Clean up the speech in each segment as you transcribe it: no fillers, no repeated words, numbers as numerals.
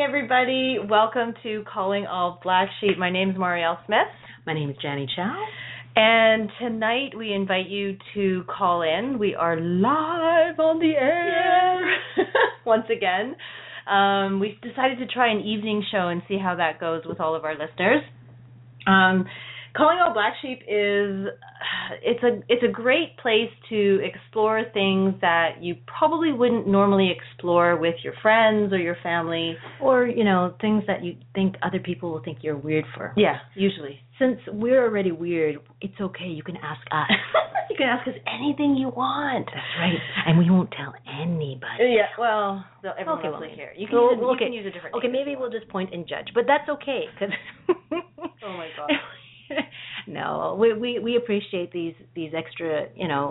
everybody. Welcome to Calling All Black Sheep. My name is Marielle Smith. My name is Janie Chow. And tonight we invite you to call in. We are live on the air once again. We decided to try an evening show and see how that goes with all of our listeners. Calling All Black Sheep it's a great place to explore things that you probably wouldn't normally explore with your friends or your family. Or, things that you think other people will think you're weird for. Yeah, usually. Since we're already weird, it's okay. You can ask us. You can ask us anything you want. That's right. And we won't tell anybody. Yeah, well, everyone will hear. You can use a different name. Okay, maybe we'll just point and judge. But that's okay. Oh, my God. No, we appreciate these extra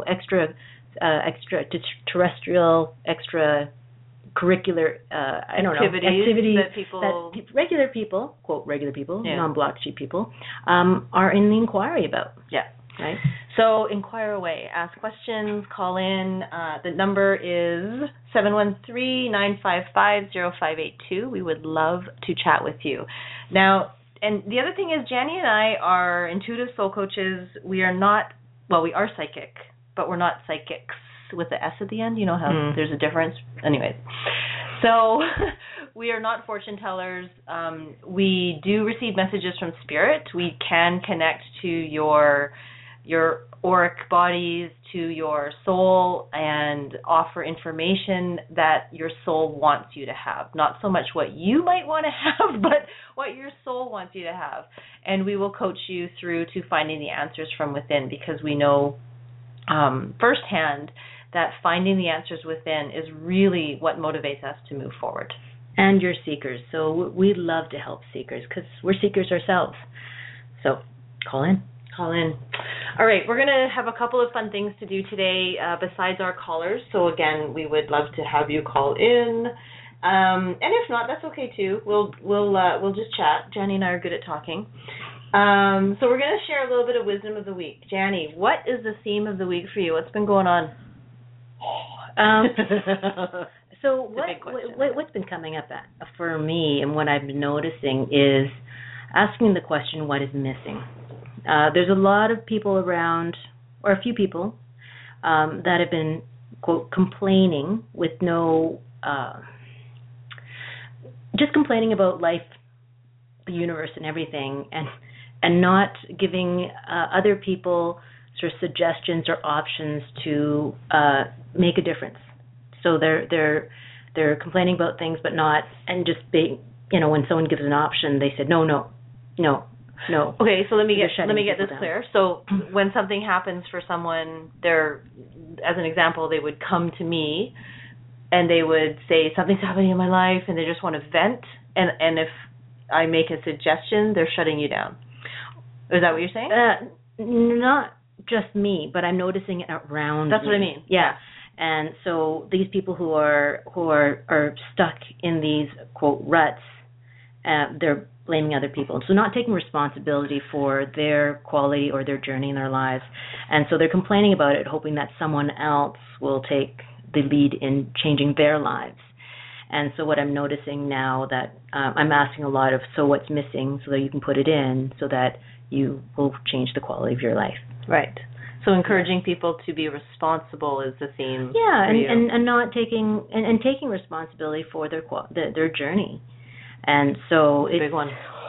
terrestrial, extracurricular activities that people, regular people, quote regular people, non-Black Sheep people, are in the inquiry about. Yeah. Right. So inquire away, ask questions, call in. The number is 713-955-0582. We would love to chat with you. Now. And the other thing is, Janie and I are intuitive soul coaches. We are we are psychic, but we're not psychics with the S at the end. You know how there's a difference? Anyways. So we are not fortune tellers. We do receive messages from spirit. We can connect to your auric bodies, to your soul, and offer information that your soul wants you to have. Not so much what you might want to have, but what your soul wants you to have. And we will coach you through to finding the answers from within, because we know firsthand that finding the answers within is really what motivates us to move forward. And you're seekers. So we love to help seekers because we're seekers ourselves. So call in. Call in. All right, we're going to have a couple of fun things to do today besides our callers. So, again, we would love to have you call in. And if not, that's okay, too. We'll just chat. Janie and I are good at talking. So we're going to share a little bit of wisdom of the week. Janie, what is the theme of the week for you? What's been going on? So what's been coming up for me and what I've been noticing is asking the question, what is missing? There's a lot of people around, or a few people, that have been, quote, complaining with just complaining about life, the universe, and everything, and not giving other people sort of suggestions or options to make a difference. So they're complaining about things, but not, and just being, when someone gives an option, they said no. Okay, so let me get this clear. So when something happens for someone, as an example, they would come to me and they would say something's happening in my life and they just want to vent. And if I make a suggestion, they're shutting you down. Is that what you're saying? Not just me, but I'm noticing it around. That's what I mean. Yeah. And so these people who are stuck in these, quote, ruts, they're blaming other people. So not taking responsibility for their quality or their journey in their lives. And so they're complaining about it, hoping that someone else will take the lead in changing their lives. And so what I'm noticing now that I'm asking a lot of, so what's missing, so that you can put it in so that you will change the quality of your life. Right. So encouraging people to be responsible is the theme. Yeah, for you. and not taking and taking responsibility for their journey. And so it's a big one.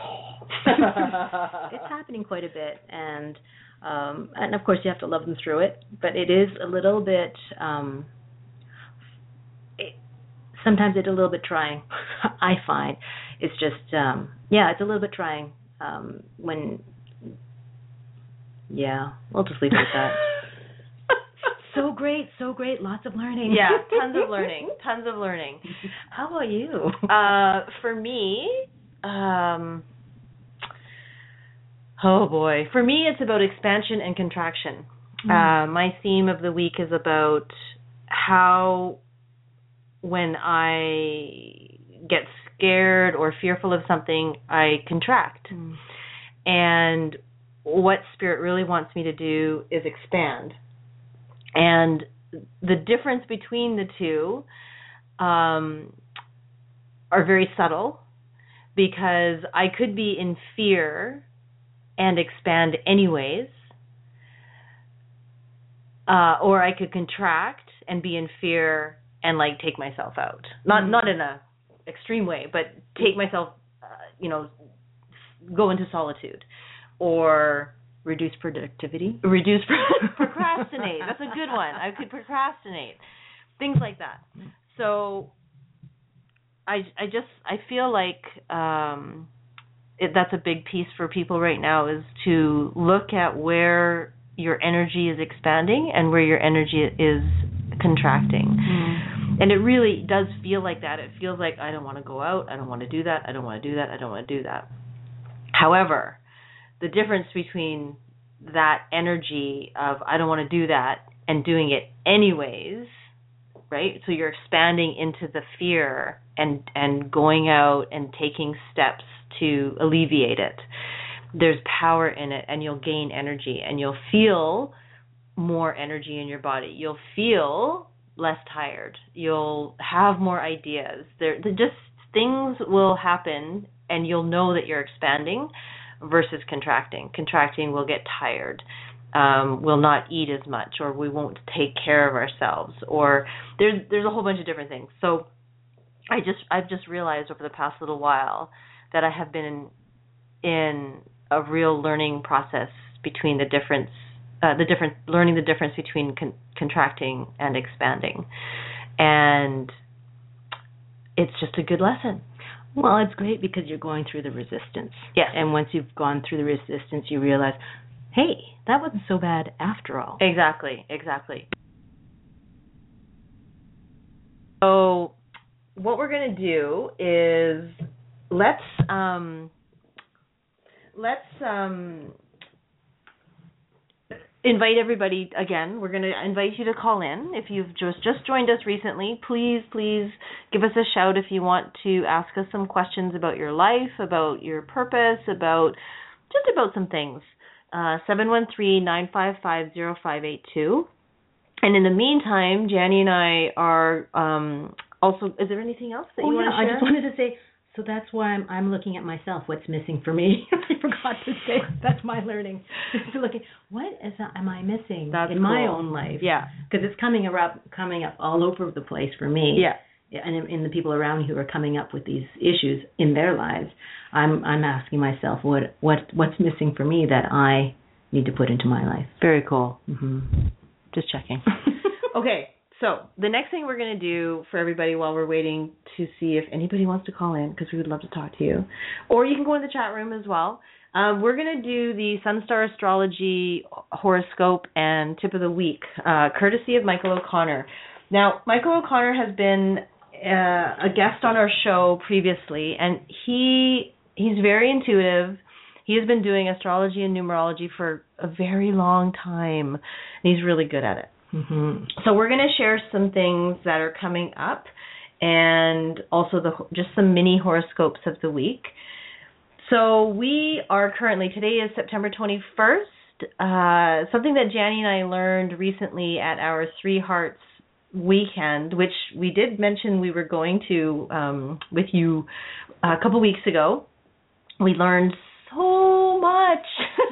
It's happening quite a bit, and of course you have to love them through it. But it is a little bit. Sometimes it's a little bit trying. I find it's just it's a little bit trying when. Yeah, we'll just leave it at that. So great, lots of learning. Yeah, tons of learning. How about you? For me, oh boy. For me, it's about expansion and contraction. My theme of the week is about how when I get scared or fearful of something, I contract. And what Spirit really wants me to do is expand. And the difference between the two are very subtle, because I could be in fear and expand anyways, or I could contract and be in fear and like take myself out. Not in a extreme way, but take myself, go into solitude, or reduce productivity. Procrastinate. That's a good one. I could procrastinate. Things like that. So I feel like that's a big piece for people right now, is to look at where your energy is expanding and where your energy is contracting. And it really does feel like that. It feels like, I don't want to go out, I don't want to do that, I don't want to do that, I don't want to do that. However, the difference between that energy of I don't want to do that and doing it anyways, right? So you're expanding into the fear and going out and taking steps to alleviate it. There's power in it, and you'll gain energy, and you'll feel more energy in your body. You'll feel less tired. You'll have more ideas. Just things will happen, and you'll know that you're expanding versus contracting. Contracting, will get tired. We'll not eat as much, or we won't take care of ourselves, or there's a whole bunch of different things. So I've just realized over the past little while that I have been in a real learning process between learning the difference between contracting and expanding, and it's just a good lesson. Well, it's great because you're going through the resistance. Yes. And once you've gone through the resistance, you realize, hey, that wasn't so bad after all. Exactly. So what we're going to do is let's invite everybody again. We're going to invite you to call in. If you've just joined us recently, please give us a shout if you want to ask us some questions about your life, about your purpose, about some things. 713-955-0582. And in the meantime, Janny and I are also, is there anything else that you want to share? I just wanted to say, so that's why I'm looking at myself. What's missing for me? I forgot to say. That's my learning. Looking, am I missing in my own life? Yeah. Because it's coming up all over the place for me. Yeah. And in the people around me who are coming up with these issues in their lives, I'm asking myself what's missing for me that I need to put into my life. Very cool. Mm-hmm. Just checking. Okay. So the next thing we're going to do for everybody while we're waiting to see if anybody wants to call in, because we would love to talk to you, or you can go in the chat room as well. We're going to do the Sunstar Astrology horoscope and tip of the week, courtesy of Michael O'Connor. Now, Michael O'Connor has been a guest on our show previously, and he's very intuitive. He has been doing astrology and numerology for a very long time, and he's really good at it. Mm-hmm. So we're going to share some things that are coming up, and also just some mini horoscopes of the week. So we are today is September 21st, something that Janny and I learned recently at our Three Hearts weekend, which we did mention we were going to with you a couple weeks ago. We learned so much.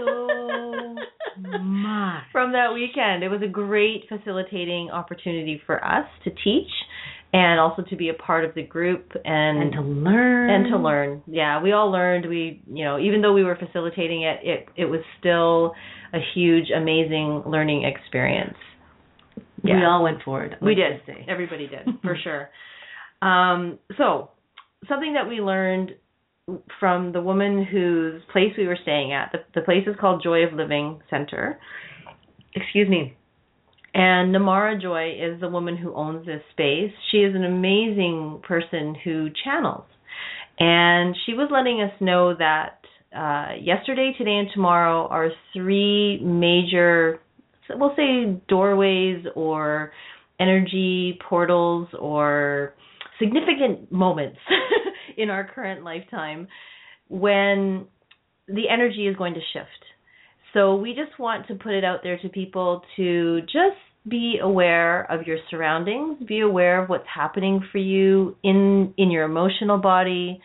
From that weekend. It was a great facilitating opportunity for us to teach and also to be a part of the group and to learn. Yeah, we all learned. We, even though we were facilitating it was still a huge, amazing learning experience. Yeah. We all went for it. We did. Everybody did, for sure. So, something that we learned from the woman whose place we were staying at. The place is called Joy of Living Center. Excuse me. And Namara Joy is the woman who owns this space. She is an amazing person who channels. And she was letting us know that yesterday, today, and tomorrow are three major, we'll say, doorways or energy portals or significant moments in our current lifetime when the energy is going to shift. So we just want to put it out there to people to just be aware of your surroundings, be aware of what's happening for you in your emotional body,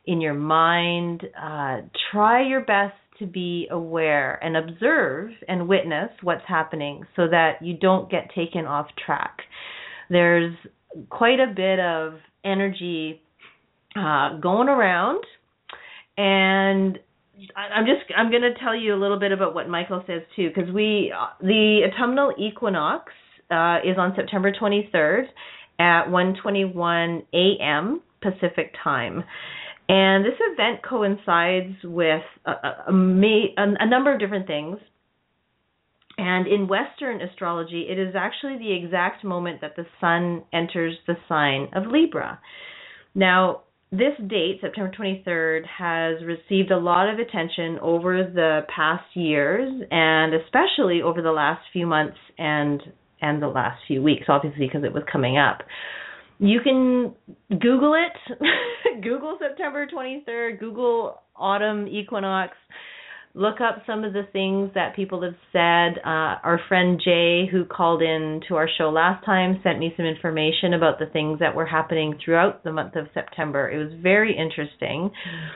in your mind. Try your best to be aware and observe and witness what's happening so that you don't get taken off track. There's quite a bit of energy going around, and I'm going to tell you a little bit about what Michael says too, because the autumnal equinox is on September 23rd at 1:21 a.m. Pacific time. And this event coincides with a number of different things. And in Western astrology, it is actually the exact moment that the sun enters the sign of Libra. Now, this date, September 23rd, has received a lot of attention over the past years, and especially over the last few months and the last few weeks, obviously, because it was coming up. You can Google it. Google September 23rd, Google autumn equinox. Look up some of the things that people have said. Our friend Jay, who called in to our show last time, sent me some information about the things that were happening throughout the month of September. It was very interesting.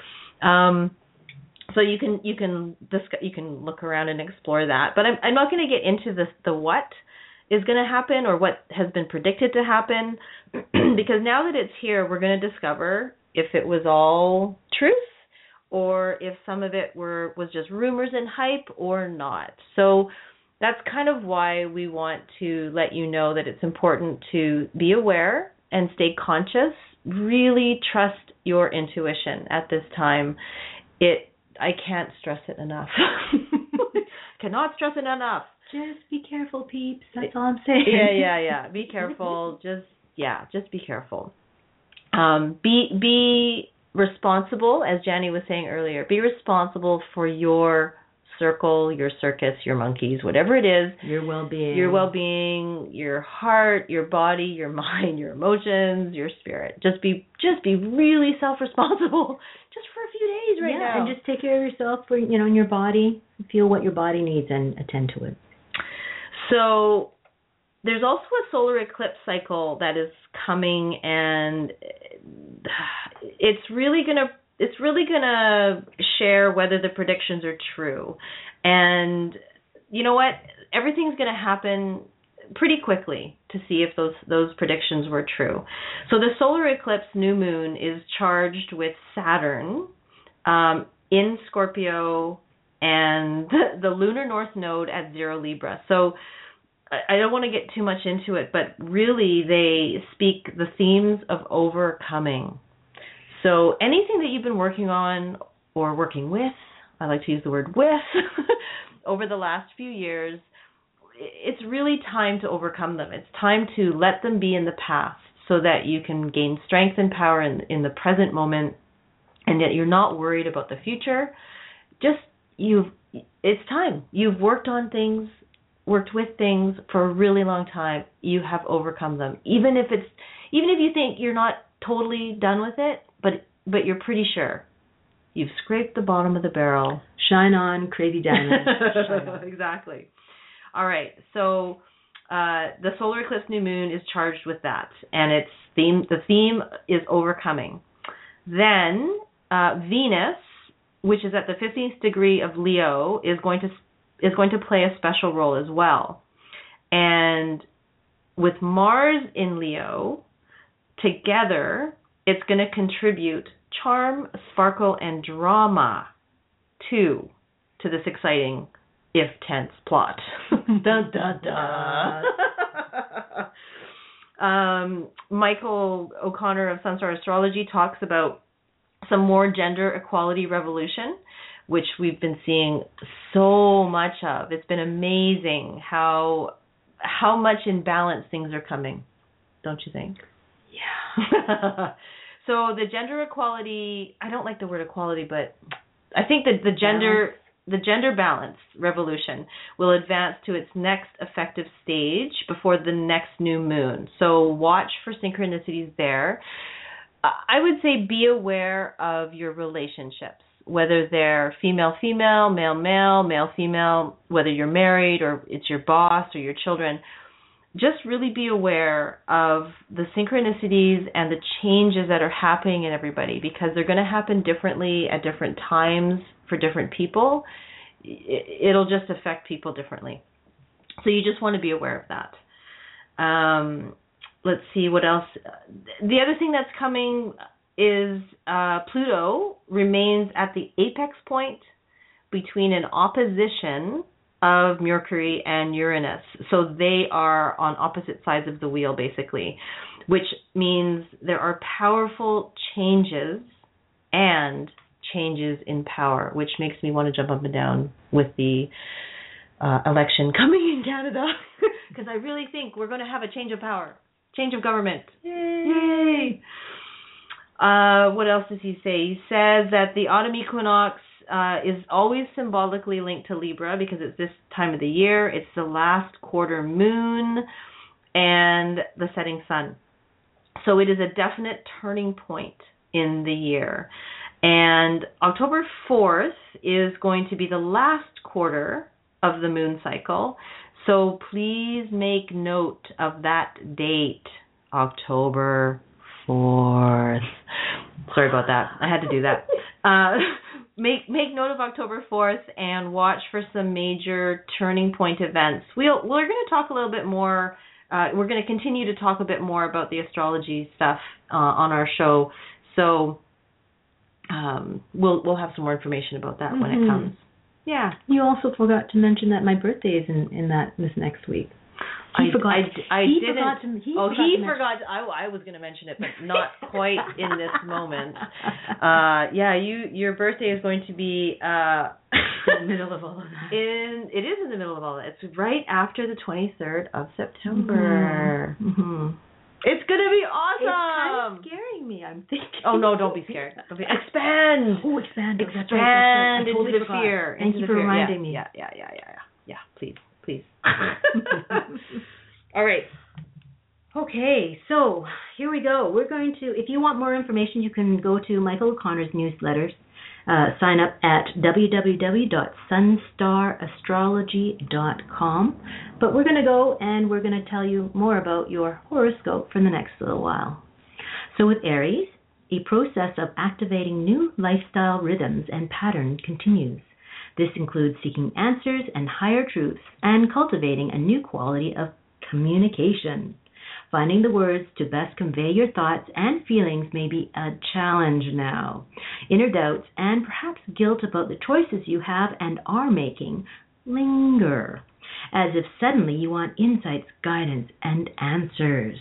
So you can look around and explore that. But I'm not going to get into the what is going to happen or what has been predicted to happen, because now that it's here, we're going to discover if it was all truth or if some of it was just rumors and hype or not. So that's kind of why we want to let you know that it's important to be aware and stay conscious. Really trust your intuition at this time. I can't stress it enough. Cannot stress it enough. Just be careful, peeps. That's all I'm saying. Yeah. Be careful. Just be careful. Be responsible, as Janie was saying earlier. Be responsible for your circle, your circus, your monkeys, whatever it is. Your well-being. Your well-being, your heart, your body, your mind, your emotions, your spirit. Just be really self-responsible just for a few days now. Yeah, and just take care of yourself in your body. Feel what your body needs and attend to it. So there's also a solar eclipse cycle that is coming, and it's really gonna share whether the predictions are true. And you know what? Everything's gonna happen pretty quickly to see if those predictions were true. So the solar eclipse new moon is charged with Saturn in Scorpio and the lunar north node at 0 Libra. So I don't want to get too much into it, but really they speak the themes of overcoming. So anything that you've been working on or working with, I like to use the word with, over the last few years, it's really time to overcome them. It's time to let them be in the past so that you can gain strength and power in the present moment, and that you're not worried about the future. It's time. You've worked with things for a really long time. You have overcome them. Even if you think you're not totally done with it, but you're pretty sure. You've scraped the bottom of the barrel. Shine on, crazy diamond. Exactly. All right. So the solar eclipse new moon is charged with that, and the theme is overcoming. Then Venus, which is at the 15th degree of Leo, is going to play a special role as well. And with Mars in Leo, together, it's going to contribute charm, sparkle, and drama to this exciting, if tense, plot. Dun, dun, dun. Michael O'Connor of Sunstar Astrology talks about some more gender equality revolution, which we've been seeing so much of. It's been amazing how much in balance things are coming, don't you think? Yeah. So the gender equality, I don't like the word equality, but I think that the gender balance revolution will advance to its next effective stage before the next new moon. So watch for synchronicities there. I would say be aware of your relationships, whether they're female-female, male-male, male-female, whether you're married or it's your boss or your children. just really be aware of the synchronicities and the changes that are happening in everybody, because they're going to happen differently at different times for different people. It'll just affect people differently. So you just want to be aware of that. Let's see what else. The other thing that's coming is Pluto remains at the apex point between an opposition of Mercury and Uranus. So they are on opposite sides of the wheel, basically, which means there are powerful changes and changes in power, which makes me want to jump up and down with the election coming in Canada, because I really think we're going to have a change of power, change of government. Yay! What else does he say? He says that the autumn equinox is always symbolically linked to Libra because it's this time of the year. It's the last quarter moon and the setting sun. So it is a definite turning point in the year. And October 4th is going to be the last quarter of the moon cycle. So please make note of that date, October 4th. Sorry about that. I had to do that. Make note of October 4th and watch for some major turning point events. We're going to talk a little bit more. We're going to continue to talk a bit more about the astrology stuff on our show. So we'll have some more information about that when it comes. Yeah. You also forgot to mention that my birthday is in this next week. He forgot. He forgot. I was going to mention it, but not quite in this moment. Your birthday is going to be in the middle of all of that. It is in the middle of all that. It's right after the 23rd of September. Mm-hmm. It's going to be awesome. It's kind of scaring me, I'm thinking. Oh, no, don't be scared. Expand. Oh, expand. Expand right. Into the fear. Thank you for reminding me. Yeah, please. All right. Okay, so here we go. We're going to, if you want more information, you can go to Michael O'Connor's newsletters. Sign up at www.sunstarastrology.com. But we're going to go and we're going to tell you more about your horoscope for the next little while. So with Aries, a process of activating new lifestyle rhythms and patterns continues. This includes seeking answers and higher truths and cultivating a new quality of communication. Finding the words to best convey your thoughts and feelings may be a challenge now. Inner doubts and perhaps guilt about the choices you have and are making linger, as if suddenly you want insights, guidance, and answers.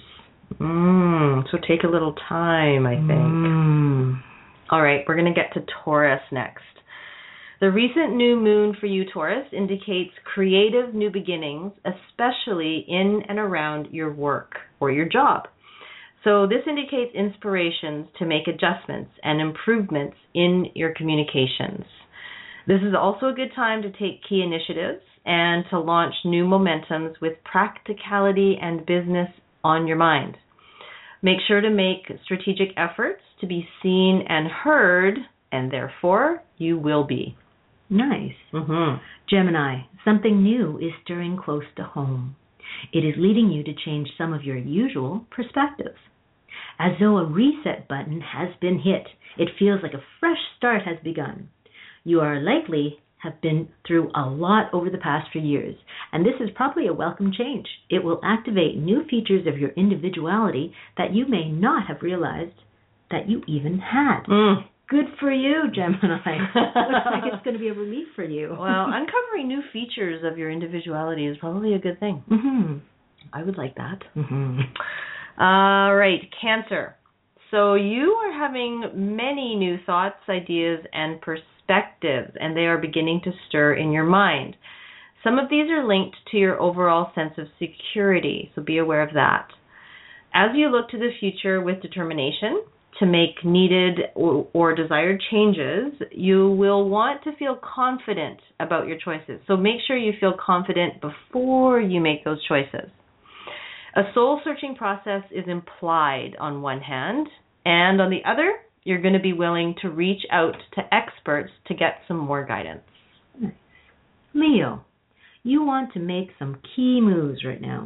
So take a little time, I think. All right, we're going to get to Taurus next. The recent new moon for you, Taurus, indicates creative new beginnings, especially in and around your work or your job. So this indicates inspirations to make adjustments and improvements in your communications. This is also a good time to take key initiatives and to launch new momentums with practicality and business on your mind. Make sure to make strategic efforts to be seen and heard, and therefore you will be. Nice. Mm-hmm. Gemini, something new is stirring close to home. It is leading you to change some of your usual perspectives. As though a reset button has been hit, it feels like a fresh start has begun. You are likely have been through a lot over the past few years, and this is probably a welcome change. It will activate new features of your individuality that you may not have realized that you even had. Good for you, Gemini. Looks like it's going to be a relief for you. Well, uncovering new features of your individuality is probably a good thing. Mm-hmm. I would like that. Mm-hmm. All right, Cancer. So you are having many new thoughts, ideas, and perspectives, and they are beginning to stir in your mind. Some of these are linked to your overall sense of security, so be aware of that. As you look to the future with determination, to make needed or desired changes, you will want to feel confident about your choices. So make sure you feel confident before you make those choices. A soul-searching process is implied on one hand, and on the other, you're going to be willing to reach out to experts to get some more guidance. Nice. Leo, you want to make some key moves right now.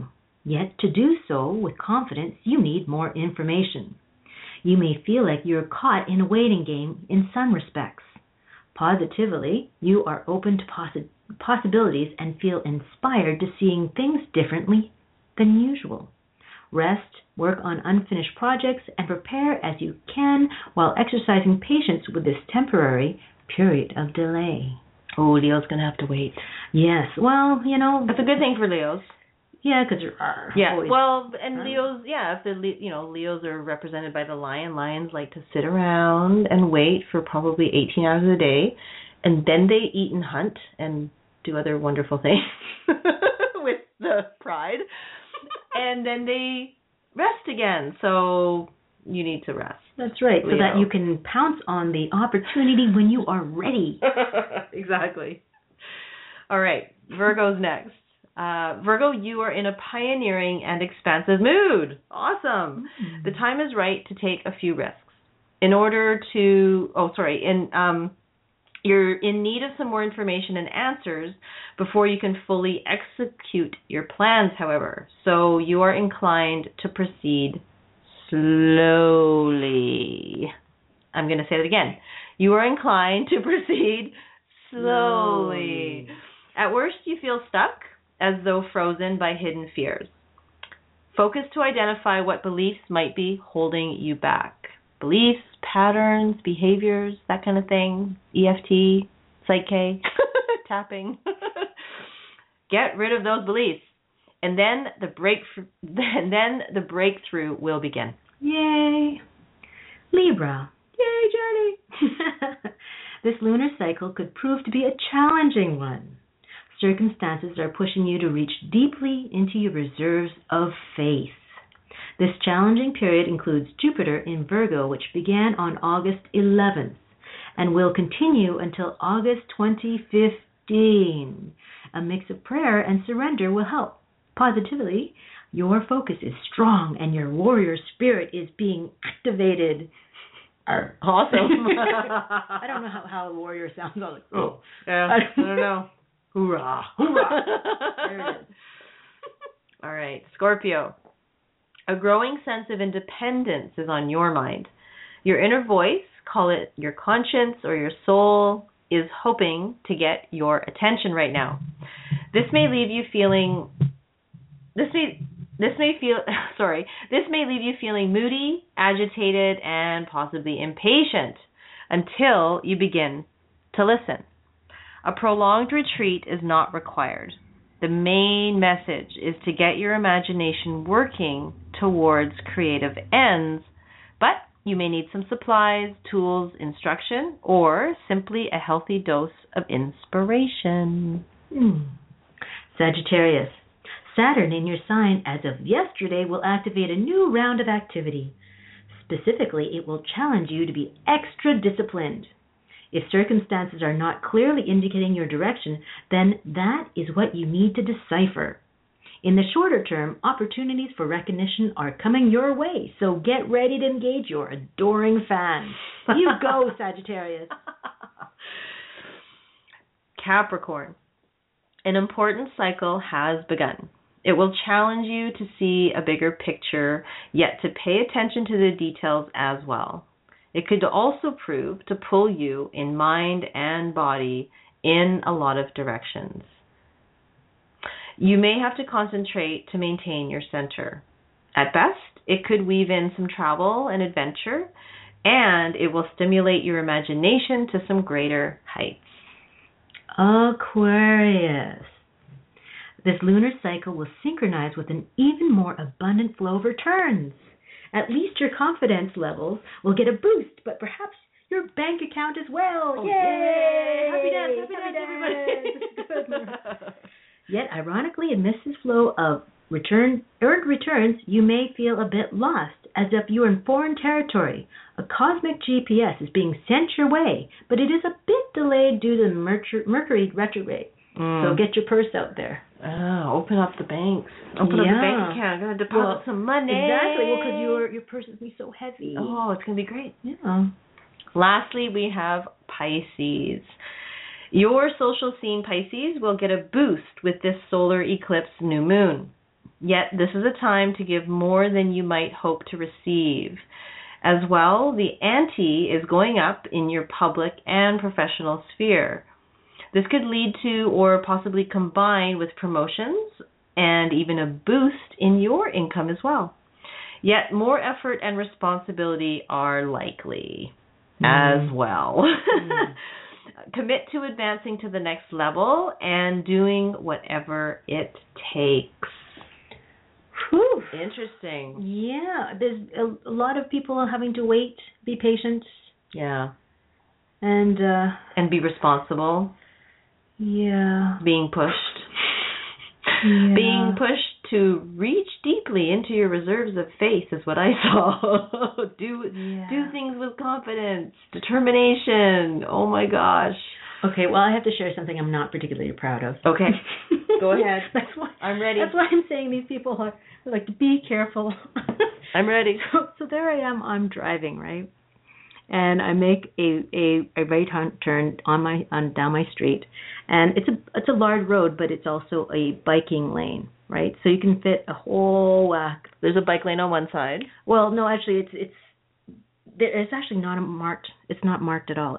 Yet to do so with confidence, you need more information. You may feel like you're caught in a waiting game in some respects. Positively, you are open to possibilities and feel inspired to seeing things differently than usual. Rest, work on unfinished projects, and prepare as you can while exercising patience with this temporary period of delay. Oh, Leo's going to have to wait. Yes, well, That's a good thing for Leos. Yeah, because always, well, and Leos, if the Leos are represented by the lion. Lions like to sit around and wait for probably 18 hours a day, and then they eat and hunt and do other wonderful things with the pride, and then they rest again. So you need to rest. That's right, Leo. So that you can pounce on the opportunity when you are ready. Exactly. All right, Virgo's next. Virgo, you are in a pioneering and expansive mood. Awesome. Mm-hmm. The time is right to take a few risks. You're in need of some more information and answers before you can fully execute your plans, however. So you are inclined to proceed slowly. I'm going to say that again. You are inclined to proceed slowly. At worst, you feel stuck, as though frozen by hidden fears. Focus to identify what beliefs might be holding you back. Beliefs, patterns, behaviors, that kind of thing. EFT, Psyche, tapping. Get rid of those beliefs, and then the breakthrough will begin. Yay! Libra. Yay, Journey! This lunar cycle could prove to be a challenging one. Circumstances are pushing you to reach deeply into your reserves of faith. This challenging period includes Jupiter in Virgo, which began on August 11th and will continue until August 2015. A mix of prayer and surrender will help. Positively, your focus is strong and your warrior spirit is being activated. Awesome. I don't know how a warrior sounds. Like, oh, yeah, I don't know. Hoorah. Hoorah. There it is. All right, Scorpio. A growing sense of independence is on your mind. Your inner voice, call it your conscience or your soul, is hoping to get your attention right now. This may leave you feeling moody, agitated, and possibly impatient until you begin to listen. A prolonged retreat is not required. The main message is to get your imagination working towards creative ends, but you may need some supplies, tools, instruction, or simply a healthy dose of inspiration. Sagittarius. Saturn in your sign as of yesterday will activate a new round of activity. Specifically, it will challenge you to be extra disciplined. If circumstances are not clearly indicating your direction, then that is what you need to decipher. In the shorter term, opportunities for recognition are coming your way, so get ready to engage your adoring fans. You go, Sagittarius. Capricorn. An important cycle has begun. It will challenge you to see a bigger picture, yet to pay attention to the details as well. It could also prove to pull you in mind and body in a lot of directions. You may have to concentrate to maintain your center. At best, it could weave in some travel and adventure, and it will stimulate your imagination to some greater heights. Aquarius. This lunar cycle will synchronize with an even more abundant flow of returns. At least your confidence levels will get a boost, but perhaps your bank account as well. Oh, yay! Happy dance, everybody. Yet, ironically, amidst this flow of earned returns, you may feel a bit lost, as if you are in foreign territory. A cosmic GPS is being sent your way, but it is a bit delayed due to Mercury retrograde. So get your purse out there. Open up the banks. Open up the bank account. I'm going to deposit some money. Exactly. Well, because your purse is going to be so heavy. Oh, it's going to be great. Yeah. Lastly, we have Pisces. Your social scene, Pisces, will get a boost with this solar eclipse new moon. Yet this is a time to give more than you might hope to receive. As well, the ante is going up in your public and professional sphere. This could lead to or possibly combine with promotions and even a boost in your income as well. Yet more effort and responsibility are likely as well. Commit to advancing to the next level and doing whatever it takes. Whew. Interesting. Yeah, there's a lot of people having to wait, be patient. Yeah. And be responsible. Yeah. Being pushed. Yeah. Being pushed to reach deeply into your reserves of faith is what I saw. Do things with confidence, determination. Oh my gosh. Okay, well, I have to share something I'm not particularly proud of. Okay. Go ahead. I'm ready. That's why I'm saying these people are like, be careful. I'm ready. So there I am. I'm driving, right? And I make a right turn down my street, and it's a large road, but it's also a biking lane, right? So you can fit a whole whack. There's a bike lane on one side. Well, no, actually, it's actually not marked. It's not marked at all.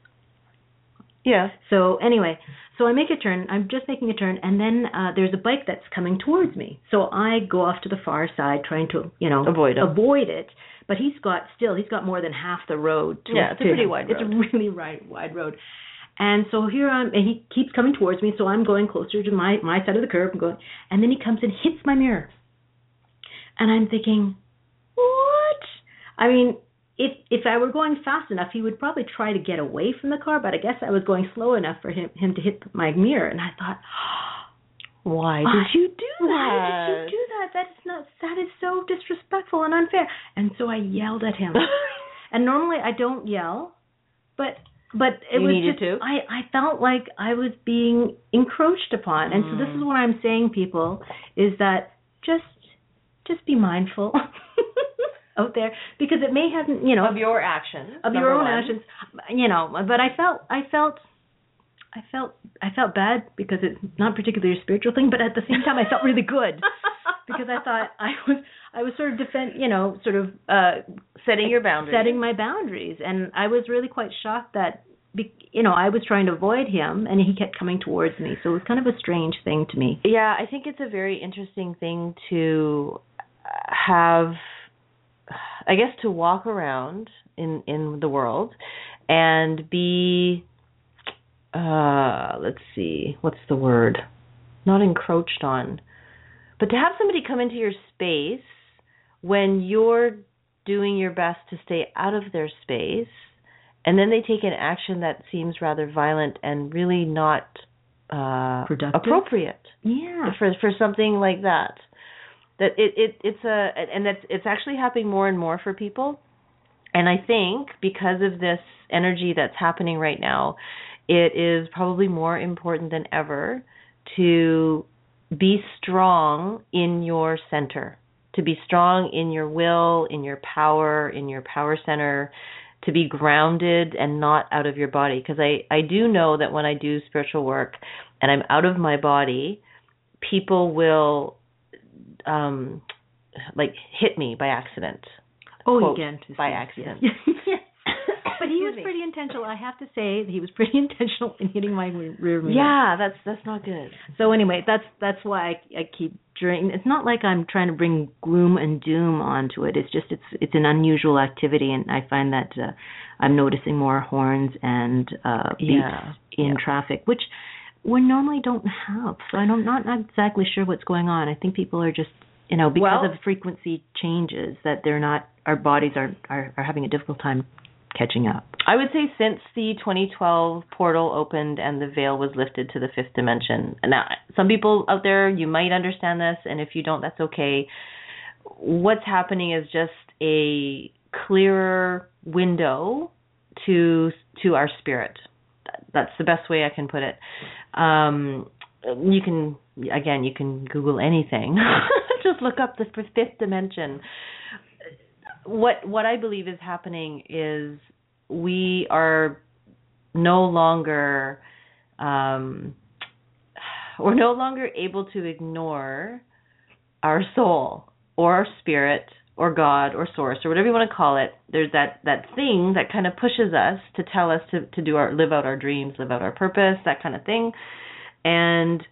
Yeah. So anyway, so I make a turn. I'm just making a turn, and then there's a bike that's coming towards me. So I go off to the far side, trying to avoid it. But he's got more than half the road. It's a pretty wide road. It's a really wide road. And so here and he keeps coming towards me. So I'm going closer to my side of the curb and then he comes and hits my mirror. And I'm thinking, what? I mean, if I were going fast enough, he would probably try to get away from the car, but I guess I was going slow enough for him to hit my mirror. And I thought, why did you do that? Why did you do that? That is so disrespectful and unfair. And so I yelled at him. And normally I don't yell, but it was just to. I felt like I was being encroached upon. And so this is what I'm saying, people, is that just be mindful out there, because it may have, of your actions, of your own actions, but I felt bad because it's not particularly a spiritual thing, but at the same time I felt really good because I thought I was sort of setting your boundaries, setting my boundaries, and I was really quite shocked that I was trying to avoid him and he kept coming towards me. So it was kind of a strange thing to me. Yeah, I think it's a very interesting thing to have, I guess, to walk around in the world and be, let's see, what's the word? Not encroached on, but to have somebody come into your space when you're doing your best to stay out of their space, and then they take an action that seems rather violent and really not appropriate. Yeah. For something like that. That it's actually happening more and more for people. And I think because of this energy that's happening right now, it is probably more important than ever to be strong in your center, to be strong in your will, in your power center, to be grounded and not out of your body. Because I do know that when I do spiritual work and I'm out of my body, people will hit me by accident. Oh, again. By accident. Yes. But he was pretty intentional. I have to say he was pretty intentional in hitting my rear mirror. Yeah, that's not good. So anyway, that's why I keep drinking. It's not like I'm trying to bring gloom and doom onto it. It's just it's an unusual activity, and I find that I'm noticing more horns and beeps in traffic, which we normally don't have. So I'm not exactly sure what's going on. I think people are just because of frequency changes that they're not. Our bodies are having a difficult time catching up. I would say since the 2012 portal opened and the veil was lifted to the fifth dimension. Now, some people out there, you might understand this, and if you don't, that's okay. What's happening is just a clearer window to our spirit. That's the best way I can put it. You can Google anything. Just look up the fifth dimension. What I believe is happening is we are no longer able to ignore our soul or our spirit or God or source or whatever you want to call it, there's that thing that kind of pushes us to tell us to do live out our dreams, live out our purpose, that kind of thing. And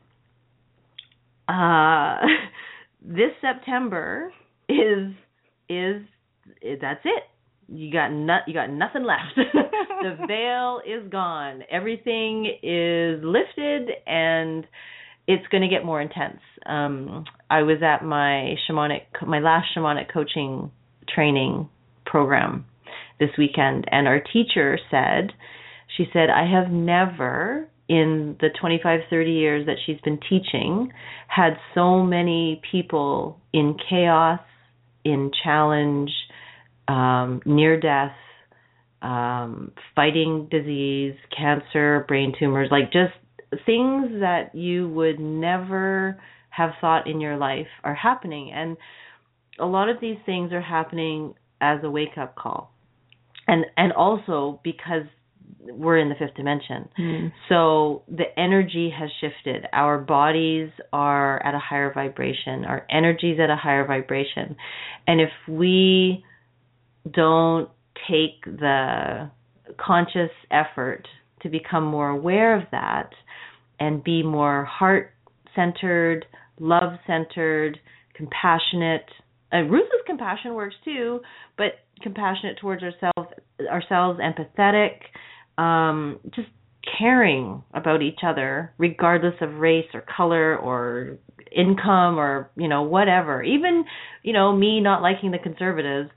this September is that's it. You got nothing left. The veil is gone. Everything is lifted, and it's going to get more intense. I was at my last shamanic coaching training program this weekend, and our teacher said, I have never, in the 25, 30 years that she's been teaching, had so many people in chaos, in challenge, near death, fighting disease, cancer, brain tumors, like just things that you would never have thought in your life are happening. And a lot of these things are happening as a wake-up call. And also because we're in the fifth dimension. Mm. So the energy has shifted. Our bodies are at a higher vibration. Our energy is at a higher vibration. And if we don't take the conscious effort to become more aware of that and be more heart-centered, love-centered, compassionate. Ruth's compassion works too, but compassionate towards ourselves, empathetic, just caring about each other, regardless of race or color or income or, whatever. Even, me not liking the conservatives,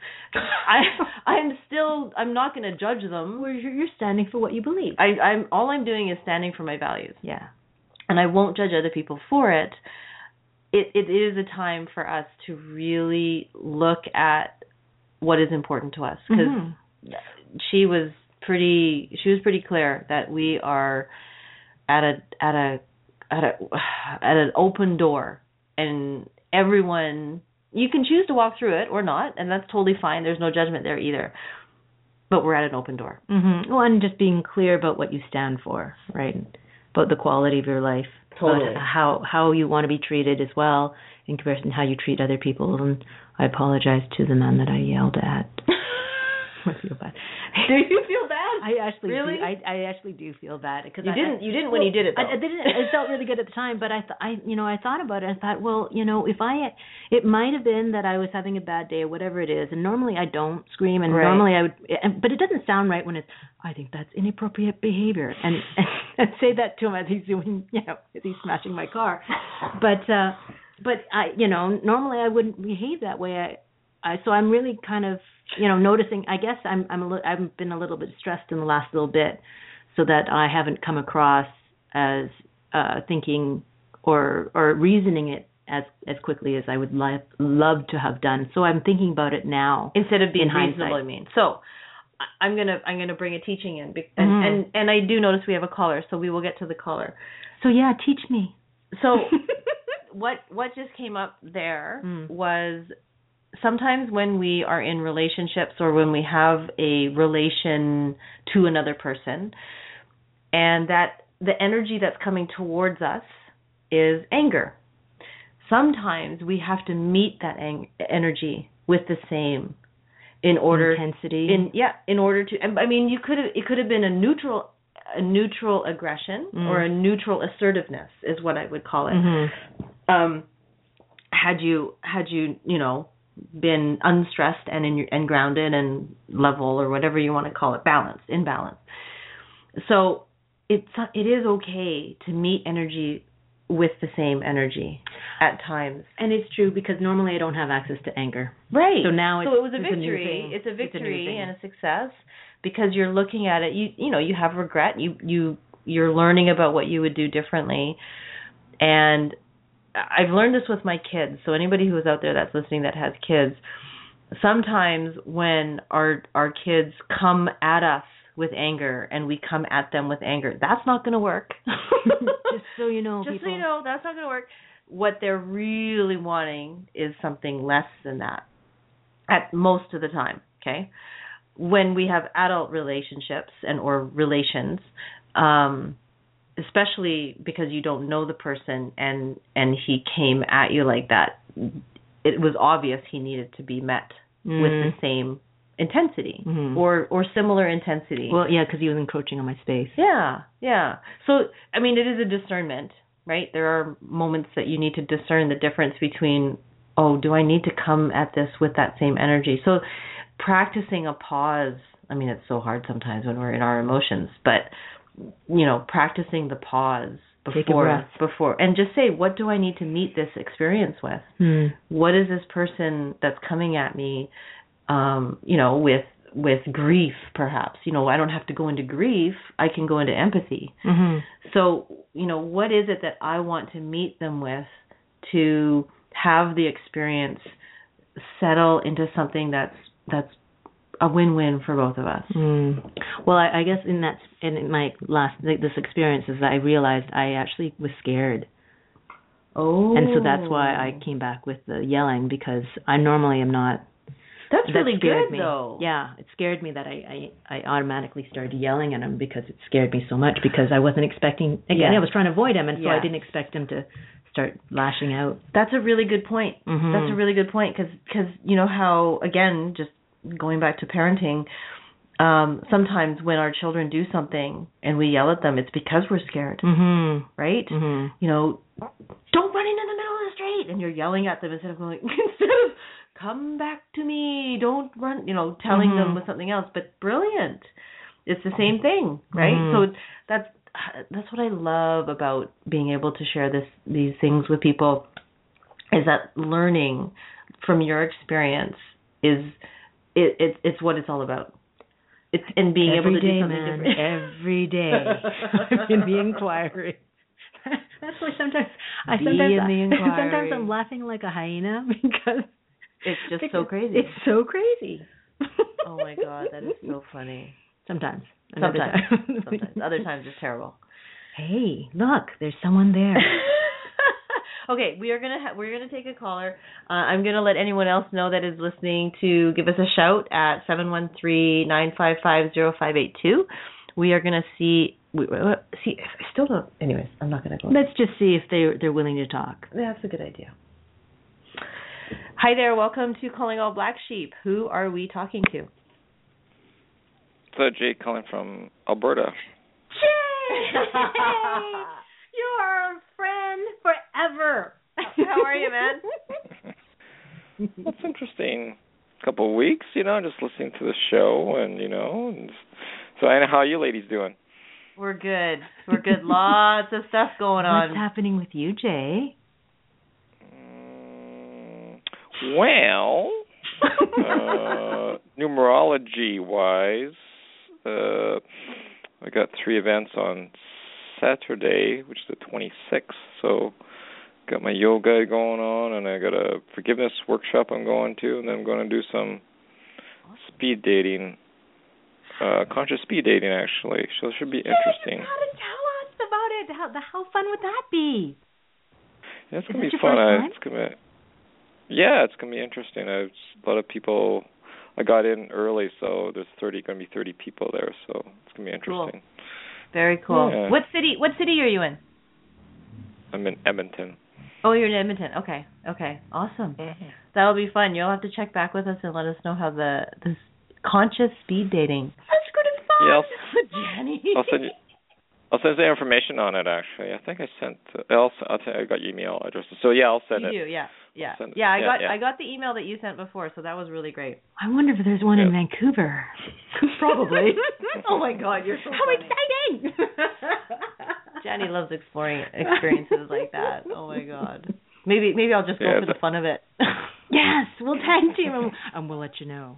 I'm not going to judge them. Well, you're standing for what you believe. All I'm doing is standing for my values. Yeah. And I won't judge other people for it. It is a time for us to really look at what is important to us, because she was pretty clear that we are at an open door, and everyone, you can choose to walk through it or not, and that's totally fine. There's no judgment there either. But we're at an open door. Mm-hmm. Well, and just being clear about what you stand for, right? About the quality of your life. Totally. How you want to be treated as well, in comparison to how you treat other people. And I apologize to the man that I yelled at. I feel bad. Do you feel bad? I actually really? I actually do feel bad, because you didn't when you did it, though. I didn't. It felt really good at the time, but I thought about it. I thought, well, it might have been that I was having a bad day or whatever it is, and normally I don't scream, and normally I would, but it doesn't sound right when it's, I think that's inappropriate behavior, and say that to him as he's doing, as he's smashing my car, but I, normally I wouldn't behave that way. So I'm really kind of, noticing. I guess I've been a little bit stressed in the last little bit, so that I haven't come across as thinking or reasoning it as quickly as I would love to have done. So I'm thinking about it now instead of being reasonable. I mean, so I'm gonna bring a teaching in, and I do notice we have a caller, so we will get to the caller. So yeah, teach me. So what just came up there was, sometimes when we are in relationships or when we have a relation to another person, and that the energy that's coming towards us is anger, sometimes we have to meet that energy with the same in order intensity. In order to, I mean, it could have been a neutral aggression or a neutral assertiveness is what I would call it. Mm-hmm. Had you been unstressed and grounded and level, or whatever you want to call it, in balance. So it is okay to meet energy with the same energy at times. And it's true, because normally I don't have access to anger. Right. So now it was a victory. It's a victory and a success, because you're looking at it. You have regret. You're learning about what you would do differently, and I've learned this with my kids. So anybody who is out there that's listening that has kids, sometimes when our kids come at us with anger and we come at them with anger, that's not going to work. Just so you know, so you know, that's not going to work. What they're really wanting is something less than that, at most of the time. Okay, when we have adult relationships or relations, especially because you don't know the person and he came at you like that, it was obvious he needed to be met with the same intensity or similar intensity. Well, yeah, because he was encroaching on my space. Yeah. So, I mean, it is a discernment, right? There are moments that you need to discern the difference between, do I need to come at this with that same energy? So practicing a pause, I mean, it's so hard sometimes when we're in our emotions, but, practicing the pause before, and just say, what do I need to meet this experience with? What is this person that's coming at me, with grief, perhaps? I don't have to go into grief. I can go into empathy. So, what is it that I want to meet them with to have the experience settle into something that's a win-win for both of us? Well, I guess in my this experience is that I realized I actually was scared. And so that's why I came back with the yelling, because I normally am not. That's really good, though. Yeah, it scared me that I automatically started yelling at him because it scared me so much, because I wasn't expecting. Again, I was trying to avoid him, and so I didn't expect him to start lashing out. That's a really good point. That's a really good point, because you know how, again, just going back to parenting, sometimes when our children do something and we yell at them, it's because we're scared, right? Don't run into the middle of the street, and you're yelling at them instead of come back to me, don't run, telling them with something else. But brilliant. It's the same thing, right? So that's what I love about being able to share these things with people, is that learning from your experience is it's what it's all about. It's and being able to do something different every day. I'm in the inquiry. That's why sometimes I'm laughing like a hyena, because it's just so crazy. It's so crazy. Oh my God, that is so funny. Sometimes. Other times it's terrible. Hey, look, there's someone there. Okay, we're gonna take a caller. I'm gonna let anyone else know that is listening to give us a shout at 713-955-0582. We are gonna see. See, I still don't. Anyways, I'm not gonna go. Let's just see if they're willing to talk. That's a good idea. Hi there, welcome to Calling All Black Sheep. Who are we talking to? It's Jake calling from Alberta. Jake! You are a friend forever. How are you, man? That's interesting. A couple of weeks, just listening to the show, and so I know how you ladies doing. We're good. Lots of stuff going on. What's happening with you, Jay? Well, numerology-wise, I got 3 events on Saturday, which is the 26th. So, got my yoga going on, and I got a forgiveness workshop I'm going to, and then I'm going to do some speed dating, conscious speed dating, actually. So it should be interesting. You got to tell us about it. How fun would that be? Yeah, it's going to be fun. It's going to be interesting. A lot of people. I got in early, so there's going to be 30 people there, so it's going to be interesting. Cool. Very cool. Yeah. What city are you in? I'm in Edmonton. Oh, you're in Edmonton. Okay. Awesome. Mm-hmm. That'll be fun. You'll have to check back with us and let us know how this conscious speed dating. That's good and fun. Yeah, Jenny. I'll send the information on it, actually. I think I sent. I got your email addresses. So yeah, I'll send it. You do, yeah. I got the email that you sent before, so that was really great. I wonder if there's one in Vancouver. Probably. Oh my God, you're so funny. Exciting! Jenny loves exploring experiences like that. Oh my God. Maybe I'll just go for the fun of it. Yes, we'll tag team and we'll let you know.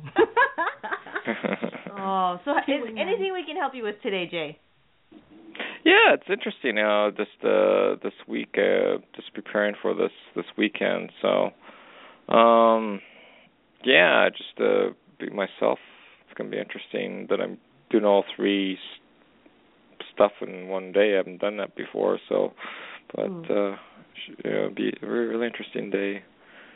Oh, so is anything we can help you with today, Jay? Yeah, it's interesting. This week, just preparing for this weekend. So, just be myself. It's gonna be interesting that I'm doing all 3 stuff in one day. I haven't done that before. So, but it'll be a really, really interesting day.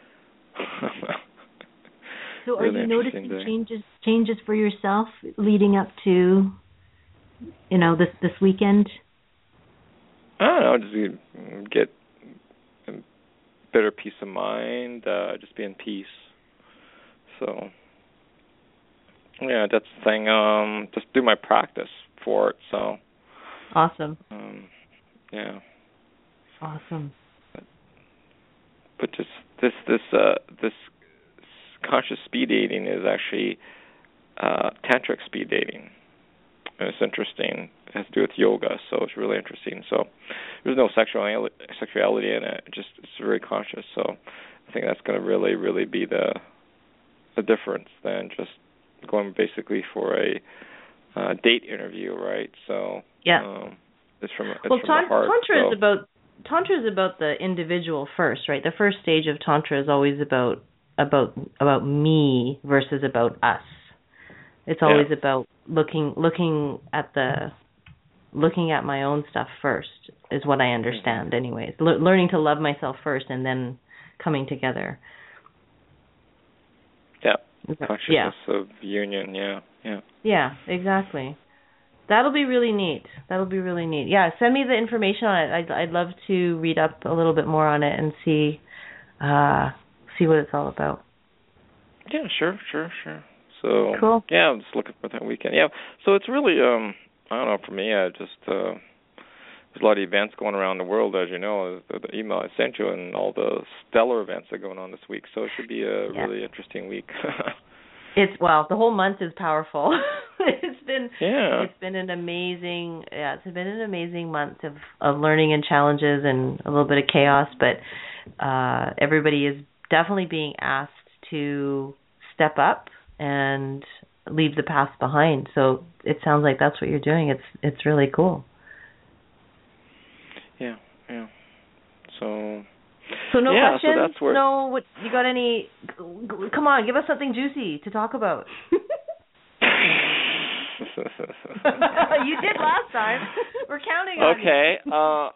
So, are you noticing changes for yourself leading up to? This weekend? I don't know, just get a better peace of mind, just be in peace. So, yeah, that's the thing. Just do my practice for it. So. Awesome. Yeah. Awesome. But just this conscious speed dating is actually tantric speed dating. And it's interesting. It has to do with yoga, so it's really interesting. So there's no sexuality in it. It's very conscious. So I think that's going to really, really be the difference than just going basically for a date interview, right? So yeah. It's from the heart. Tantra is about the individual first, right? The first stage of Tantra is always about me versus about us. It's always about looking at my own stuff first, is what I understand, anyways. Learning to love myself first, and then coming together. Yeah, consciousness of union. Yeah. Yeah, exactly. That'll be really neat. Yeah, send me the information on it. I'd love to read up a little bit more on it and see what it's all about. Yeah, sure. So cool. Yeah, I'm just looking for that weekend. Yeah, so it's really I don't know, for me, I just there's a lot of events going around the world, as you know, the email I sent you, and all the stellar events that are going on this week. So it should be a really interesting week. The whole month is powerful. It's been an amazing month of learning and challenges and a little bit of chaos, but everybody is definitely being asked to step up and leave the past behind. So it sounds like that's what you're doing. It's really cool. Yeah. So no questions? So that's where... No, what, you got any... Come on, give us something juicy to talk about. You did last time. We're counting on you.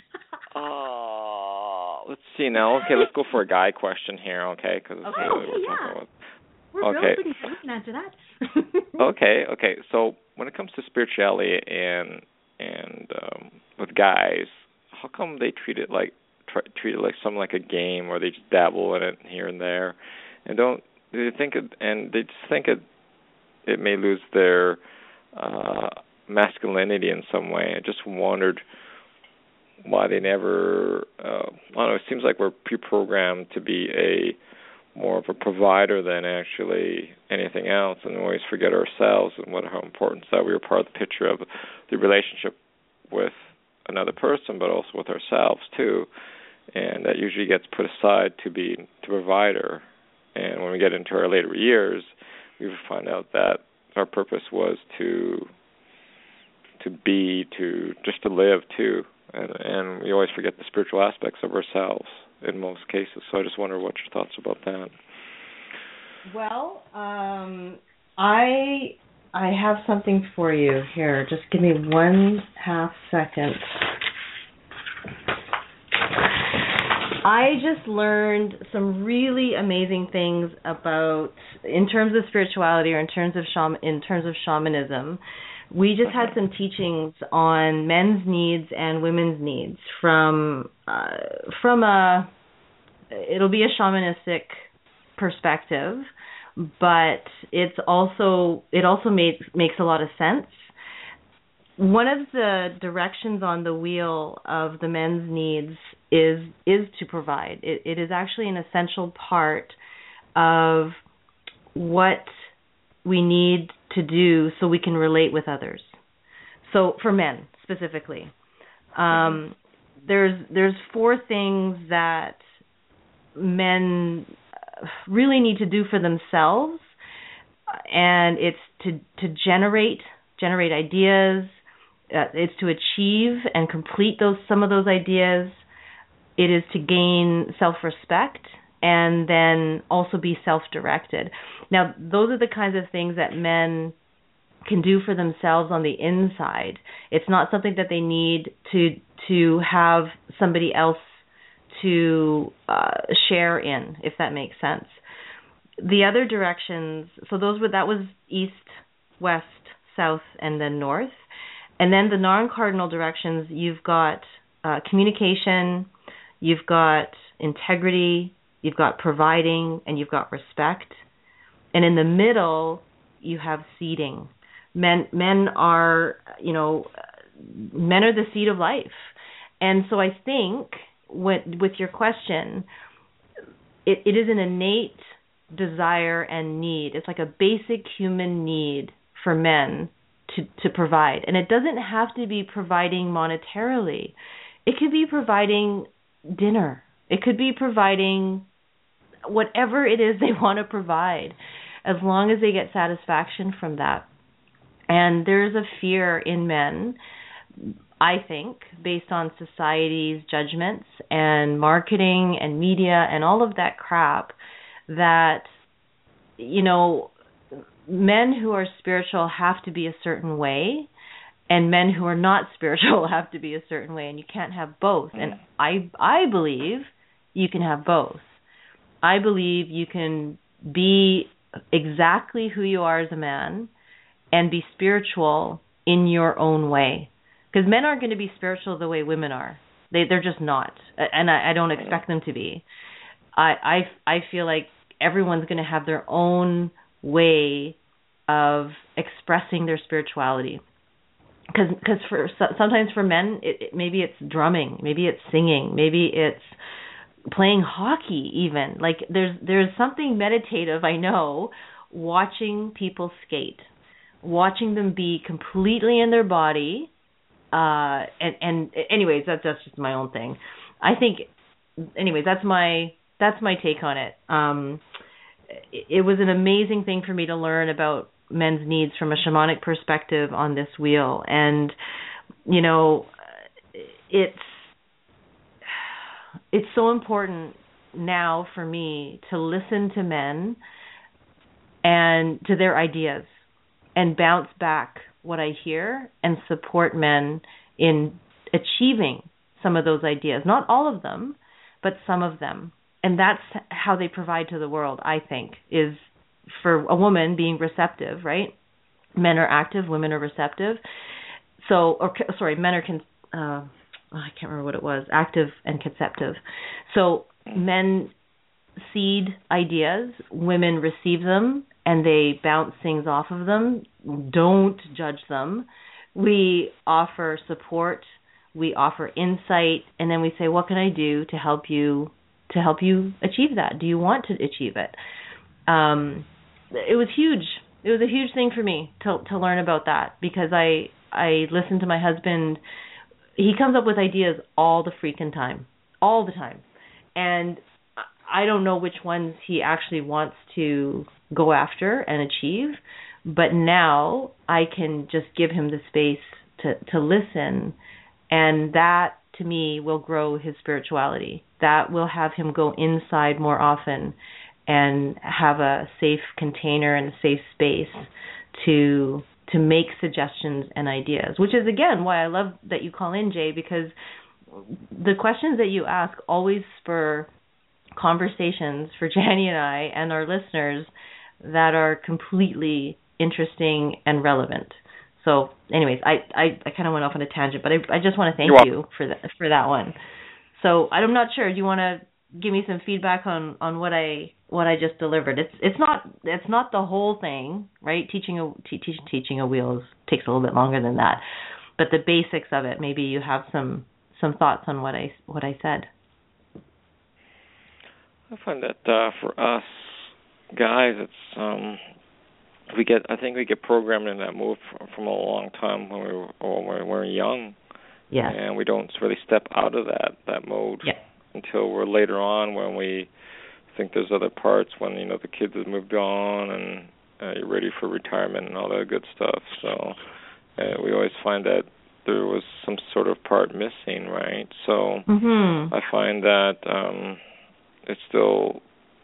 Let's see now. Okay, let's go for a guy question here, okay? Cause We're really looking answer that. Okay. So when it comes to spirituality and with guys, how come they treat it like something like a game, or they just dabble in it here and there, and they just think it may lose their masculinity in some way? I just wondered why they never. I don't know. It seems like we're pre-programmed to be more of a provider than actually anything else, and we always forget ourselves and how important that we are part of the picture of the relationship with another person, but also with ourselves too. And that usually gets put aside to be the provider. And when we get into our later years, we find out that our purpose was to live too. And we always forget the spiritual aspects of ourselves in most cases. So I just wonder what your thoughts about that. Well, I have something for you here. Just give me 1/2 second. I just learned some really amazing things in terms of spirituality, or in terms of shamanism. We just had some teachings on men's needs and women's needs from it'll be a shamanistic perspective, but it also makes a lot of sense. One of the directions on the wheel of the men's needs is to provide. It is actually an essential part of what we need to do so we can relate with others. So for men specifically, there's 4 things that men really need to do for themselves, and it's to generate ideas. It's to achieve and complete some of those ideas. It is to gain self-respect, and then also be self-directed. Now, those are the kinds of things that men can do for themselves on the inside. It's not something that they need to have somebody else to share in, if that makes sense. The other directions, so that was east, west, south, and then north. And then the non-cardinal directions, you've got communication, you've got integrity, you've got providing, and you've got respect. And in the middle, you have seeding. Men are the seed of life. And so I think with your question, it is an innate desire and need. It's like a basic human need for men to provide. And it doesn't have to be providing monetarily. It could be providing dinner. It could be providing whatever it is they want to provide, as long as they get satisfaction from that. And there's a fear in men, I think, based on society's judgments and marketing and media and all of that crap, that, men who are spiritual have to be a certain way, and men who are not spiritual have to be a certain way, and you can't have both. And I believe you can have both. I believe you can be exactly who you are as a man and be spiritual in your own way. Because men aren't going to be spiritual the way women are. They're just not. And I don't expect them to be. I feel like everyone's going to have their own way of expressing their spirituality. Because sometimes for men, maybe it's drumming, maybe it's singing, maybe it's playing hockey even. Like there's something meditative, I know, watching people skate, watching them be completely in their body. And anyways, that's just my own thing. I think, anyways, that's my take on it. It was an amazing thing for me to learn about men's needs from a shamanic perspective on this wheel. And, it's so important now for me to listen to men and to their ideas and bounce back what I hear and support men in achieving some of those ideas. Not all of them, but some of them. And that's how they provide to the world, I think, is for a woman being receptive, right? Men are active, women are receptive. Men are, I can't remember what it was, active and conceptive. So men seed ideas, women receive them, and they bounce things off of them. Don't judge them. We offer support, we offer insight, and then we say, what can I do to help you achieve that? Do you want to achieve it? It was huge. It was a huge thing for me to learn about that, because I listened to my husband. He comes up with ideas all the freaking time, all the time. And I don't know which ones he actually wants to go after and achieve, but now I can just give him the space to listen, and that, to me, will grow his spirituality. That will have him go inside more often and have a safe container and a safe space to make suggestions and ideas, which is, again, why I love that you call in, Jay, because the questions that you ask always spur conversations for Janny and I and our listeners that are completely interesting and relevant. So anyways, I kind of went off on a tangent, but I just want to thank you for that one. So I'm not sure. Do you want to give me some feedback on what I just delivered? It's not the whole thing, right? Teaching a wheel takes a little bit longer than that, but the basics of it. Maybe you have some thoughts on what I said. I find that for us guys, it's I think we get programmed in that mode from a long time when we were young. Yeah. And we don't really step out of that mode until we're later on, when we think there's other parts, when the kids have moved on and you're ready for retirement and all that good stuff. So we always find that there was some sort of part missing, right? So I find that it's still.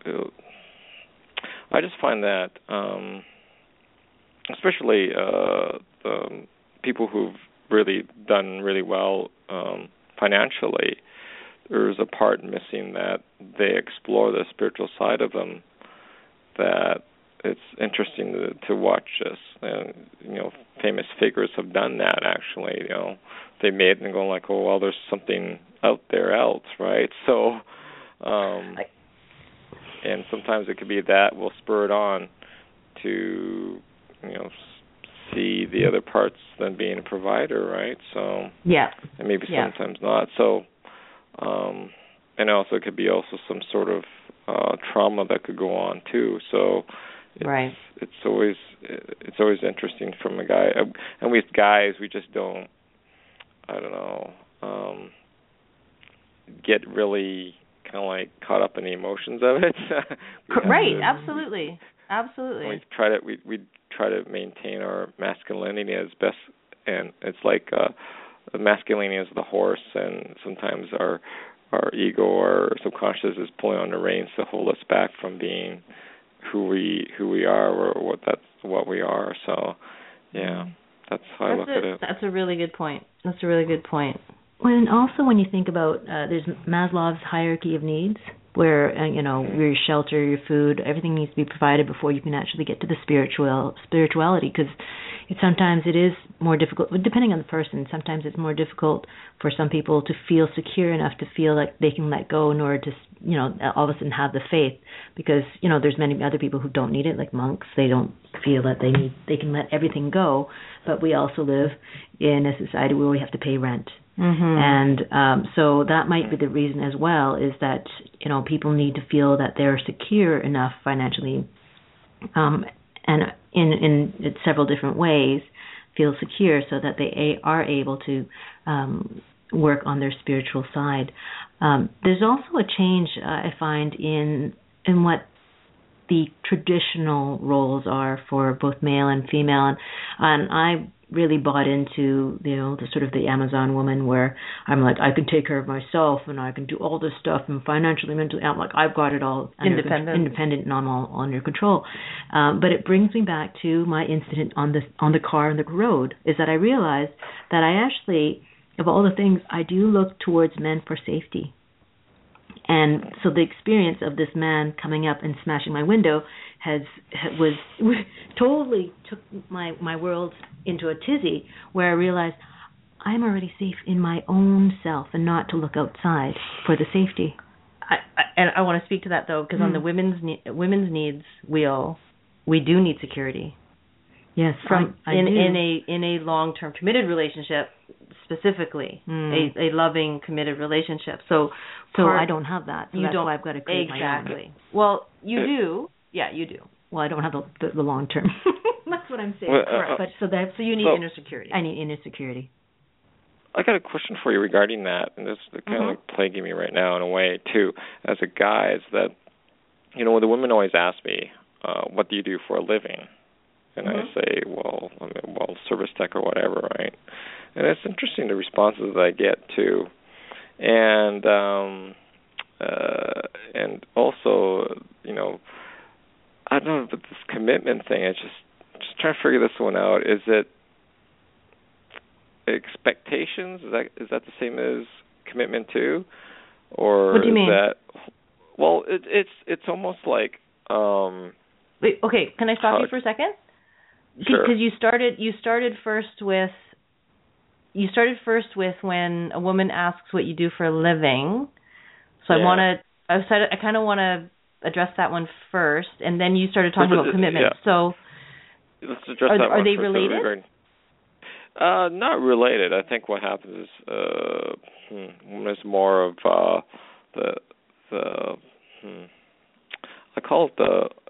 I just find that, especially the people who've really done really well financially, there's a part missing that they explore the spiritual side of them, that it's interesting to watch this. And, famous figures have done that, actually. They made it and go like, oh, well, there's something out there else, right? So And sometimes it could be that will spur it on to, see the other parts than being a provider, right? So and maybe sometimes not. So and also it could be also some sort of trauma that could go on too. So it's always interesting from a guy, and we guys, we just don't, get really kind of like caught up in the emotions of it. Absolutely. We try to maintain our masculinity as best, and it's like masculinity is the horse, and sometimes our ego or subconscious is pulling on the reins to hold us back from being who we are or what we are. So that's how I look at it. That's a really good point. Well, and also when you think about there's Maslow's hierarchy of needs, where your shelter, your food, everything needs to be provided before you can actually get to the spirituality. Because sometimes it is more difficult, depending on the person. Sometimes it's more difficult for some people to feel secure enough to feel like they can let go in order to all of a sudden have the faith. Because there's many other people who don't need it, like monks. They don't feel that they can let everything go. But we also live in a society where we have to pay rent. And so that might be the reason as well, is that people need to feel that they're secure enough financially, and in several different ways, feel secure so that they are able to work on their spiritual side. There's also a change I find in what the traditional roles are for both male and female, and I really bought into the sort of the Amazon woman, where I'm like, I can take care of myself and I can do all this stuff, and financially, mentally, I'm like, I've got it all independent and I'm all under control. But it brings me back to my incident on the car on the road, is that I realized that I actually, of all the things, I do look towards men for safety. And so the experience of this man coming up and smashing my window was totally took my world into a tizzy, where I realized I'm already safe in my own self and not to look outside for the safety. I want to speak to that though, because on the women's needs wheel, we do need security. Yes, in a long-term committed relationship, specifically a loving committed relationship. So I don't have that. So that's why I've got to create my own. Well, you do. Yeah, you do. Well, I don't have the long term. That's what I'm saying. But so you need inner security. I need inner security. I got a question for you regarding that, and this is kind of like plaguing me right now in a way too. As a guy, is that the women always ask me, "What do you do for a living?" And I say, well, service tech or whatever, right? And it's interesting the responses that I get too, and also, I don't know, but this commitment thing, it's just trying to figure this one out. Is it expectations? Is that the same as commitment too, or what do you mean? Well, it's almost like. Wait, okay. Can I stop you for a second? Sure. Because you started first with when a woman asks what you do for a living. So I kind of want to address that one first, and then you started talking about commitment. Yeah. So let's address that one. Are they first. related? Not related. I think what happens is it's more of I call it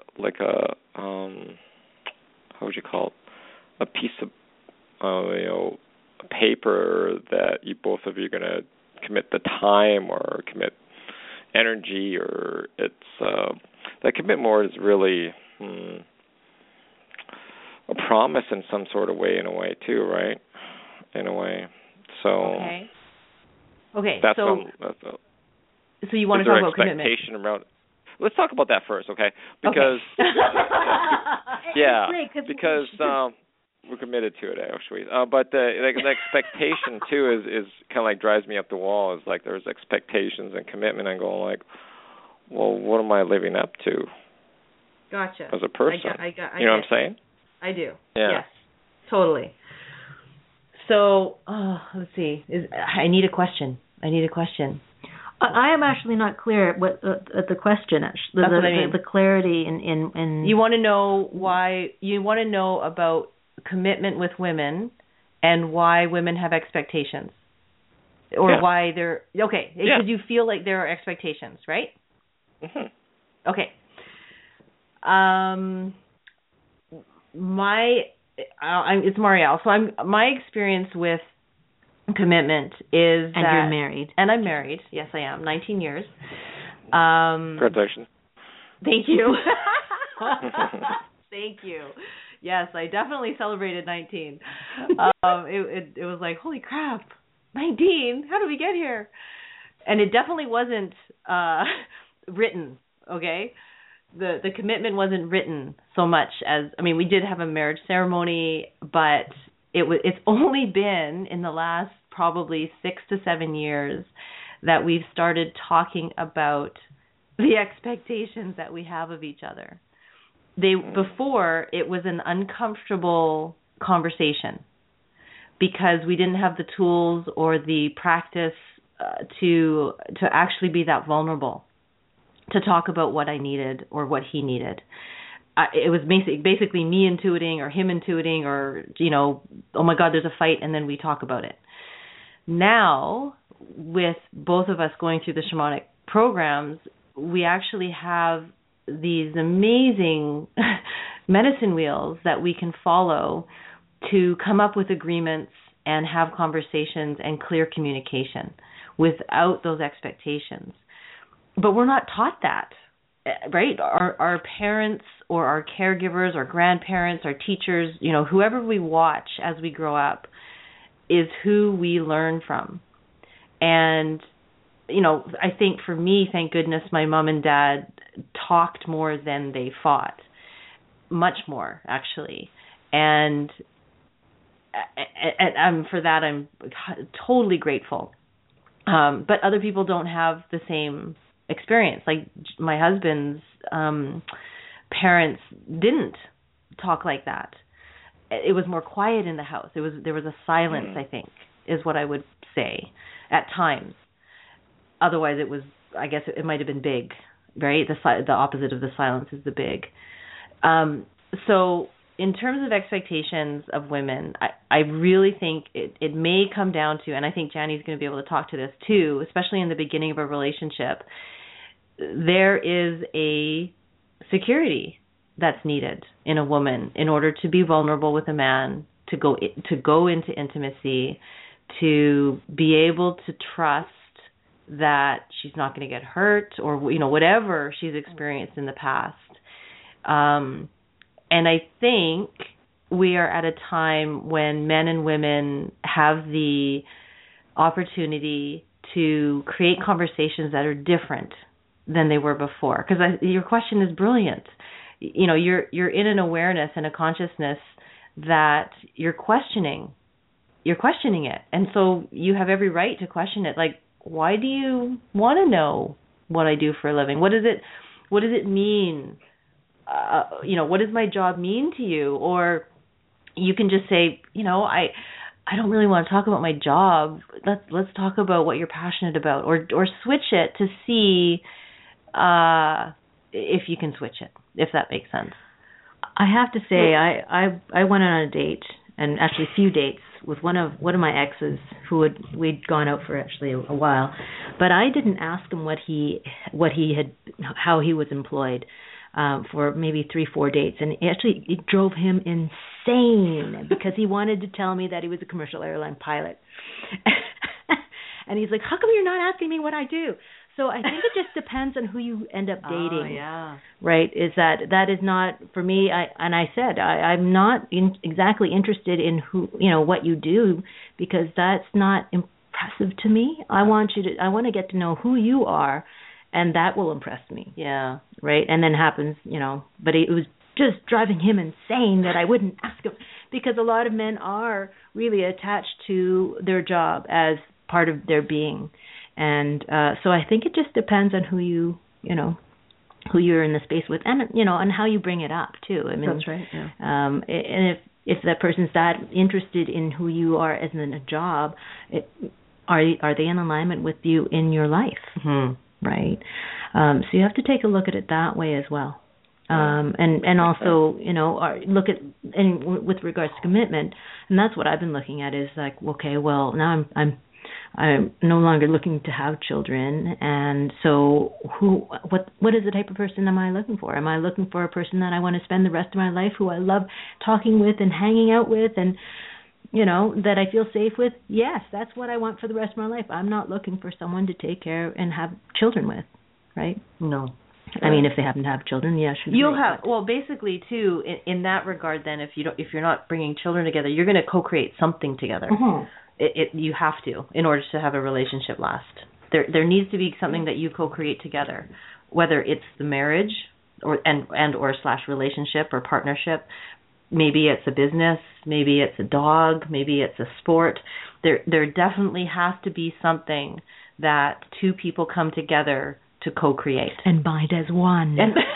how would you call it? A piece of paper that both of you are going to commit the time or commit energy, or it's that commitment more is really a promise in some sort of way, in a way too, right? In a way. So okay. That's so you want to talk about commitment? Around, let's talk about that first, okay? Because because we're committed to it, actually. But the expectation too is kind of like drives me up the wall. Is like there's expectations and commitment. I'm going like, well, what am I living up to? Gotcha. As a person, you know what I'm saying? I do. Yeah. Yes. Totally. So let's see. I need a question. I am actually not clear at what the question. That's what I mean. The clarity in you want to know why you want to know about commitment with women and why women have expectations, or why they're okay. Because you feel like there are expectations, right? Mm-hmm. Okay. It's Marielle. So my experience with commitment is and you're married. And I'm married. Yes, I am. 19 years. Congratulations. Thank you. Thank you. Yes, I definitely celebrated 19. It was like, holy crap, 19? How did we get here? And it definitely wasn't written, okay? The commitment wasn't written so much as, I mean, we did have a marriage ceremony, but it's only been in the last probably 6 to 7 years that we've started talking about the expectations that we have of each other. Before, it was an uncomfortable conversation because we didn't have the tools or the practice to actually be that vulnerable, to talk about what I needed or what he needed. It was basically me intuiting or him intuiting or, oh my God, there's a fight, and then we talk about it. Now, with both of us going through the shamanic programs, we actually have these amazing medicine wheels that we can follow to come up with agreements and have conversations and clear communication without those expectations. But we're not taught that, right? Our parents or our caregivers or grandparents or teachers, whoever we watch as we grow up is who we learn from. And, I think for me, thank goodness, my mom and dad talked more than they fought. Much more, actually. And for that, I'm totally grateful. But other people don't have the same experience. Like my husband's parents didn't talk like that. It was more quiet in the house. There was a silence, I think, is what I would say at times. Otherwise, I guess it might have been big, right? The opposite of the silence is the big. So in terms of expectations of women, I really think it may come down to, and I think Jani's going to be able to talk to this too, especially in the beginning of a relationship, there is a security that's needed in a woman in order to be vulnerable with a man, to go into intimacy, to be able to trust that she's not going to get hurt or whatever she's experienced in the past. And I think we are at a time when men and women have the opportunity to create conversations that are different than they were before. Because your question is brilliant. You're in an awareness and a consciousness that you're questioning it. And so you have every right to question it. Like, why do you want to know what I do for a living? What does it mean? What does my job mean to you? Or you can just say, I don't really want to talk about my job. Let's talk about what you're passionate about, or switch it to see if you can switch it, if that makes sense. I have to say, I went on a date, and actually a few dates, with one of my exes we'd gone out for actually a while, but I didn't ask him how he was employed for maybe 3-4 dates, and it drove him insane because he wanted to tell me that he was a commercial airline pilot. And he's like, how come you're not asking me what I do? So I think it just depends on who you end up dating. Oh, yeah. Right? Is that is not for me. I said I'm not exactly interested in what you do, because that's not impressive to me. I want to get to know who you are, and that will impress me. Yeah. Right? And then happens, but it was just driving him insane that I wouldn't ask him, because a lot of men are really attached to their job as part of their being. And so I think it just depends on who who you're in the space with, and and how you bring it up too. I mean, that's right. Yeah. And if that person's that interested in who you are as in a job, are they in alignment with you in your life? Mm-hmm. Right? So you have to take a look at it that way as well. And also, look at, and with regards to commitment, and that's what I've been looking at is like, okay, well, now I'm no longer looking to have children, and so what is the type of person am I looking for? Am I looking for a person that I want to spend the rest of my life, who I love talking with and hanging out with, and that I feel safe with? Yes, that's what I want for the rest of my life. I'm not looking for someone to take care and have children with, right? No. I mean, if they happen to have children, yeah, you'll have. Well, basically, too, in that regard, then, if you're not bringing children together, you're going to co-create something together. Mm-hmm. You have to, in order to have a relationship last. There needs to be something that you co-create together, whether it's the marriage or / relationship or partnership. Maybe it's a business, maybe it's a dog, maybe it's a sport. There definitely has to be something that two people come together to co-create and bind as one.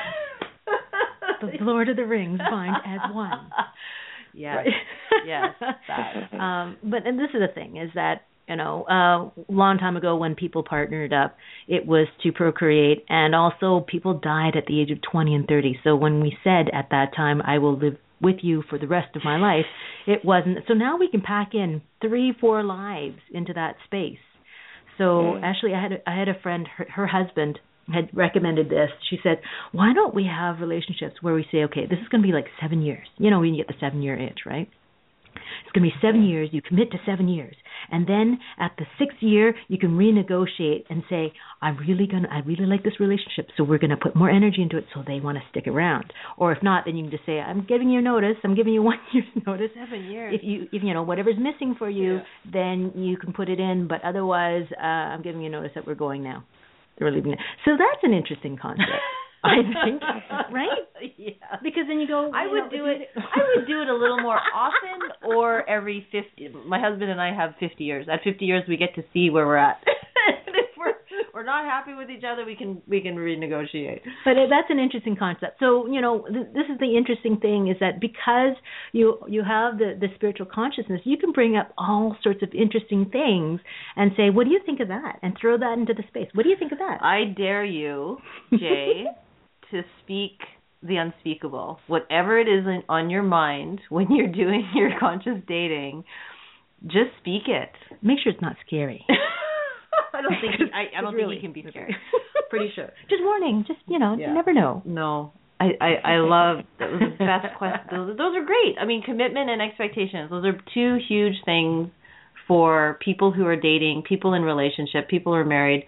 The Lord of the Rings, bind as one. Yes, right. Yes. That. But and this is the thing is that a long time ago when people partnered up, it was to procreate, and also people died at the age of 20 and 30. So when we said at that time, I will live with you for the rest of my life, it wasn't. So now we can pack in 3-4 lives into that space. So actually, I had a friend, her husband had recommended this. She said, why don't we have relationships where we say, okay, this is going to be like 7 years. When you get the 7-year itch, right? It's going to be 7 years. You commit to 7 years. And then at the 6th year, you can renegotiate and say, I really like this relationship, so we're going to put more energy into it so they want to stick around. Or if not, then you can just say, I'm giving you notice. I'm giving you 1 year's notice. 7 years. If whatever's missing for you, then you can put it in. But otherwise, I'm giving you notice that we're going now. We're leaving it. So that's an interesting concept. I think, right? Yeah. Because then you go. I would do it a little more often, or every 50. My husband and I have 50 years. At 50 years, we get to see where we're at. And if we're not happy with each other, we can renegotiate. But that's an interesting concept. So this is the interesting thing is that because you have the spiritual consciousness, you can bring up all sorts of interesting things and say, what do you think of that? And throw that into the space. What do you think of that? I dare you, Jay, to speak the unspeakable. Whatever it is on your mind when you're doing your conscious dating, just speak it. Make sure it's not scary. I don't think he can be scary. Pretty sure. Just warning. Just you never know. No. I love that was the best question. Those are great. I mean, commitment and expectations. Those are two huge things for people who are dating, people in relationship, people who are married.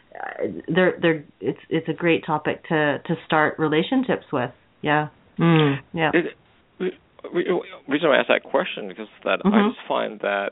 It's a great topic to start relationships with. Yeah. Yeah. The reason I asked that question because I just find that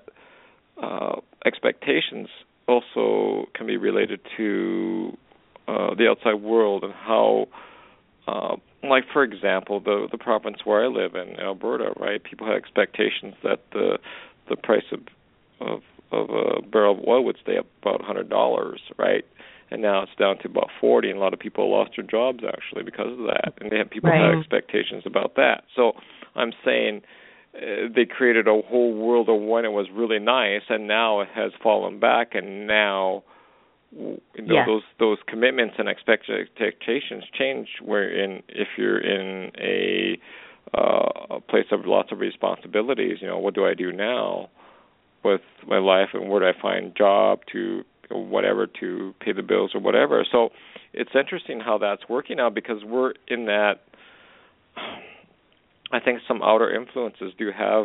expectations also can be related to the outside world and how, like for example, the province where I live in Alberta, right? People have expectations that the price of a barrel of oil would stay up about $100, right? And now it's down to about 40, and a lot of people lost their jobs actually because of that. And people had expectations about that. So I'm saying they created a whole world of when it was really nice, and now it has fallen back, and now those commitments and expectations change. If you're in a place of lots of responsibilities, what do I do now with my life, and where do I find job to whatever to pay the bills or whatever. So it's interesting how that's working out because we're in that. I think some outer influences do have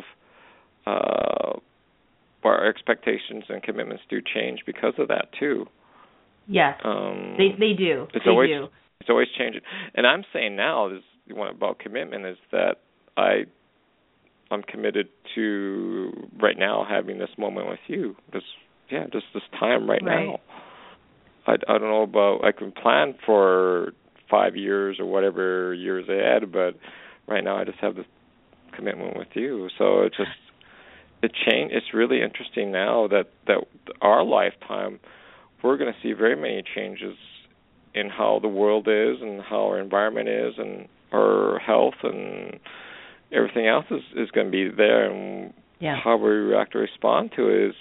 our expectations and commitments do change because of that too. Yes, they do. It's always changing. And I'm saying now, this one about commitment is that I'm committed to right now having this moment with you. Just this time right now. I don't know about, I can plan for 5 years or whatever years ahead, but right now I just have this commitment with you. So it changed. It's really interesting now that our lifetime, we're going to see very many changes in how the world is and how our environment is and our health and everything else is going to be there. And how we react or respond to it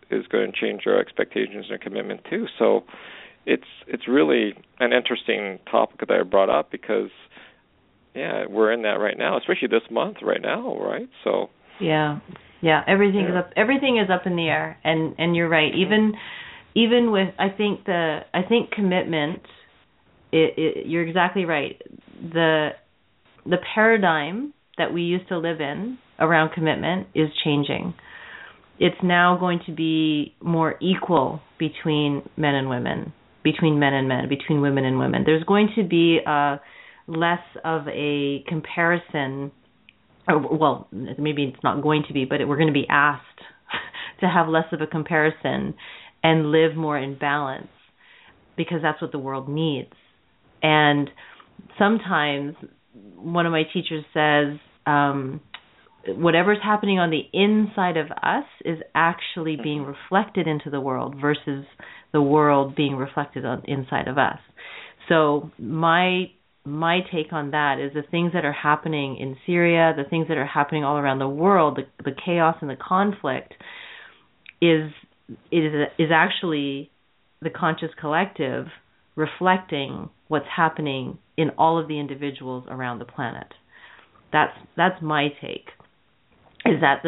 is going to change our expectations and our commitment too. So it's really an interesting topic that I brought up because we're in that right now, especially this month right now, right? So everything is up in the air, and you're right. Even with I think commitment, you're exactly right. The paradigm that we used to live in around commitment is changing. It's now going to be more equal between men and women, between men and men, between women and women. There's going to be less of a comparison, or, maybe it's not going to be, but we're going to be asked to have less of a comparison and live more in balance because that's what the world needs. And sometimes one of my teachers says, whatever's happening on the inside of us is actually being reflected into the world versus the world being reflected inside of us. So my take on that is the things that are happening in Syria, the things that are happening all around the world, the chaos and the conflict is actually the conscious collective reflecting what's happening in all of the individuals around the planet. That's my take. Is that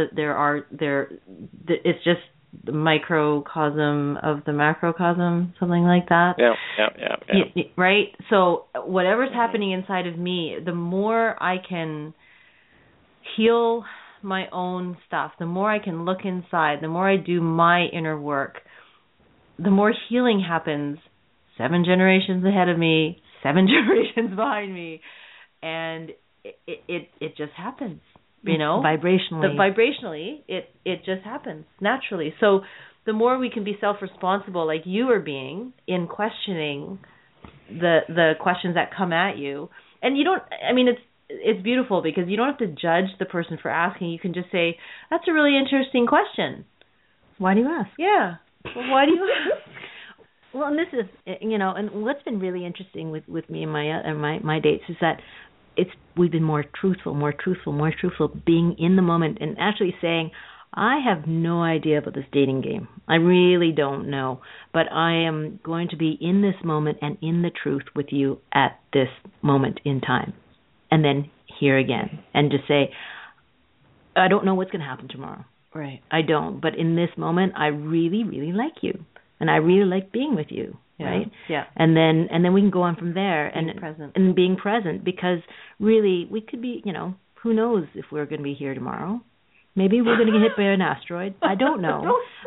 it's just the microcosm of the macrocosm, something like that. Yeah. Right? So whatever's happening inside of me, the more I can heal my own stuff, the more I can look inside, the more I do my inner work, the more healing happens 7 generations ahead of me, 7 generations behind me, and it just happens. Vibrationally, it just happens naturally. So the more we can be self-responsible, like you are being, in questioning the questions that come at you, and you don't. I mean, it's beautiful because you don't have to judge the person for asking. You can just say, "That's a really interesting question. Why do you ask?" Yeah. Well, why do you ask? Well, and this is, and what's been really interesting with me and my dates is that we've been more truthful, being in the moment and actually saying, I have no idea about this dating game. I really don't know, but I am going to be in this moment and in the truth with you at this moment in time. And then here again, and just say, I don't know what's going to happen tomorrow. Right. I don't, but in this moment, I really, really like you. And I really like being with you, right? Yeah. And then we can go on from there being present because really we could be, who knows if we're going to be here tomorrow. Maybe we're going to get hit by an asteroid. I don't know.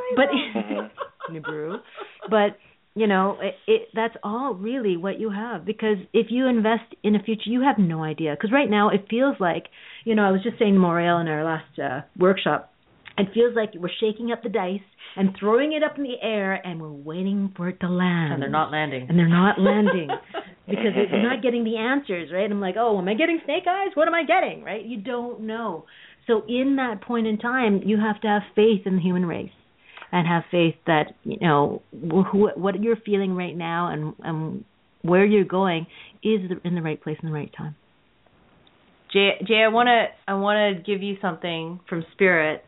But that's all really what you have, because if you invest in a future, you have no idea. Because right now it feels like, I was just saying to Moriel in our last workshop, it feels like we're shaking up the dice and throwing it up in the air, and we're waiting for it to land. And they're not landing. Because we're not getting the answers, right? I'm like, oh, am I getting snake eyes? What am I getting, right? You don't know. So in that point in time, you have to have faith in the human race and have faith that, what you're feeling right now and where you're going is in the right place in the right time. Jay, I want to give you something from Spirit.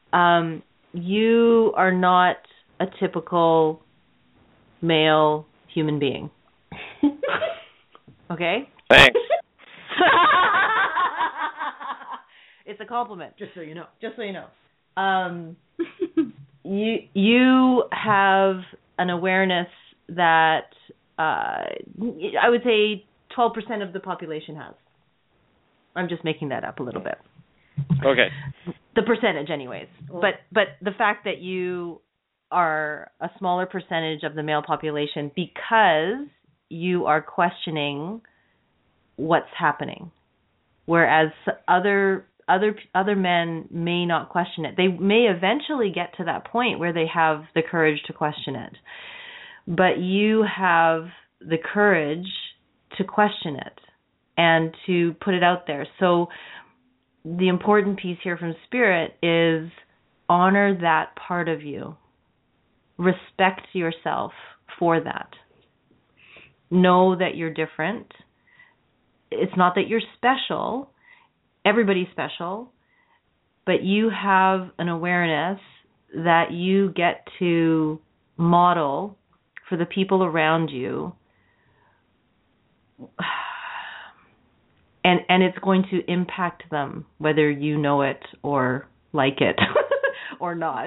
You are not a typical male human being. Okay? Thanks. It's a compliment. Just so you know. You have an awareness that I would say 12% of the population has. I'm just making that up a little bit. Okay. The percentage, anyways. But the fact that you are a smaller percentage of the male population because you are questioning what's happening, whereas other men may not question it. They may eventually get to that point where they have the courage to question it, but you have the courage to question it and to put it out there. So the important piece here from Spirit is honor that part of you. Respect yourself for that. Know that you're different. It's not that you're special. Everybody's special. But you have an awareness that you get to model for the people around you, and it's going to impact them whether you know it or like it or not.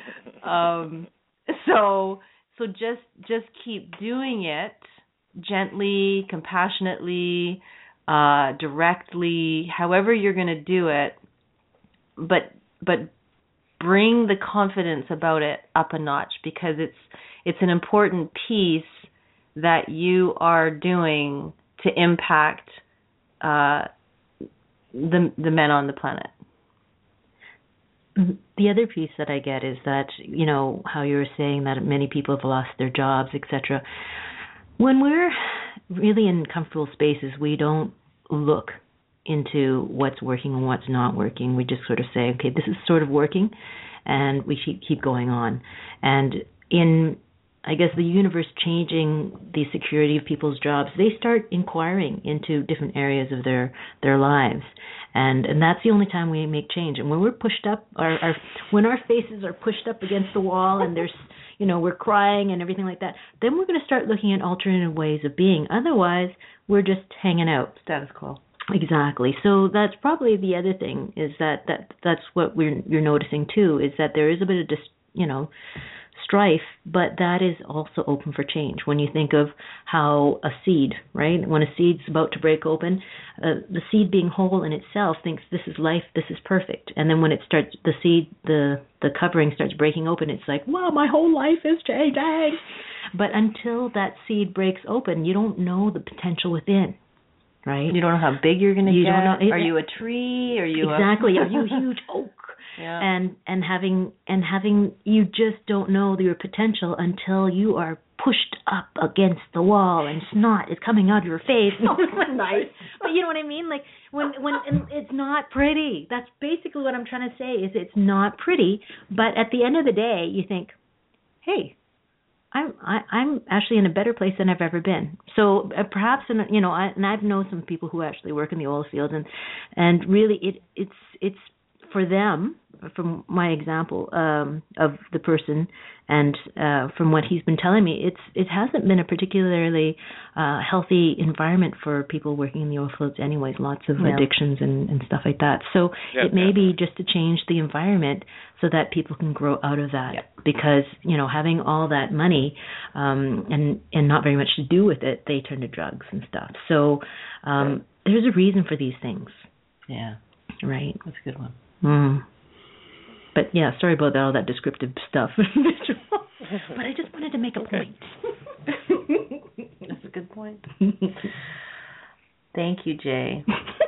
So just keep doing it gently, compassionately, directly, however you're going to do it, but bring the confidence about it up a notch, because it's an important piece that you are doing to impact the men on the planet. The other piece that I get is that, you know, how you were saying that many people have lost their jobs, etc. When we're really in comfortable spaces, we don't look into what's working and what's not working. We just sort of say, okay, this is sort of working, and we keep going on. And in, I guess, the universe changing the security of people's jobs, they start inquiring into different areas of their lives. And that's the only time we make change. And when we're pushed up, when our faces are pushed up against the wall and there's, you know, we're crying and everything like that, then we're going to start looking at alternative ways of being. Otherwise, we're just hanging out. Status quo. Exactly. So that's probably the other thing, is that's what you're noticing too, is that there is a bit of strife, but that is also open for change. When you think of how a seed, right? When a seed's about to break open, the seed being whole in itself thinks this is life, this is perfect. And then when it starts, the seed, the covering starts breaking open, it's like, wow, my whole life is changing. But until that seed breaks open, you don't know the potential within. Right? You don't know how big you're going to get. Don't know. Are you a tree? Are you exactly? Are you a huge oak? Yeah. And having you just don't know your potential until you are pushed up against the wall and snot is coming out of your face. No, it's nice, but you know what I mean. Like when it's not pretty. That's basically what I'm trying to say. Is it's not pretty, but at the end of the day, you think, hey, I'm actually in a better place than I've ever been. So perhaps, and I've known some people who actually work in the oil field, and really it's for them, from my example of the person, and from what he's been telling me, it hasn't been a particularly healthy environment for people working in the oil fields anyways, lots of addictions and stuff like that. So it may be just to change the environment so that people can grow out of that. Because, having all that money and not very much to do with it, they turn to drugs and stuff. So there's a reason for these things. Yeah. Right. That's a good one. But yeah, sorry about all that descriptive stuff. But I just wanted to make a point. That's a good point. Thank you, Jay.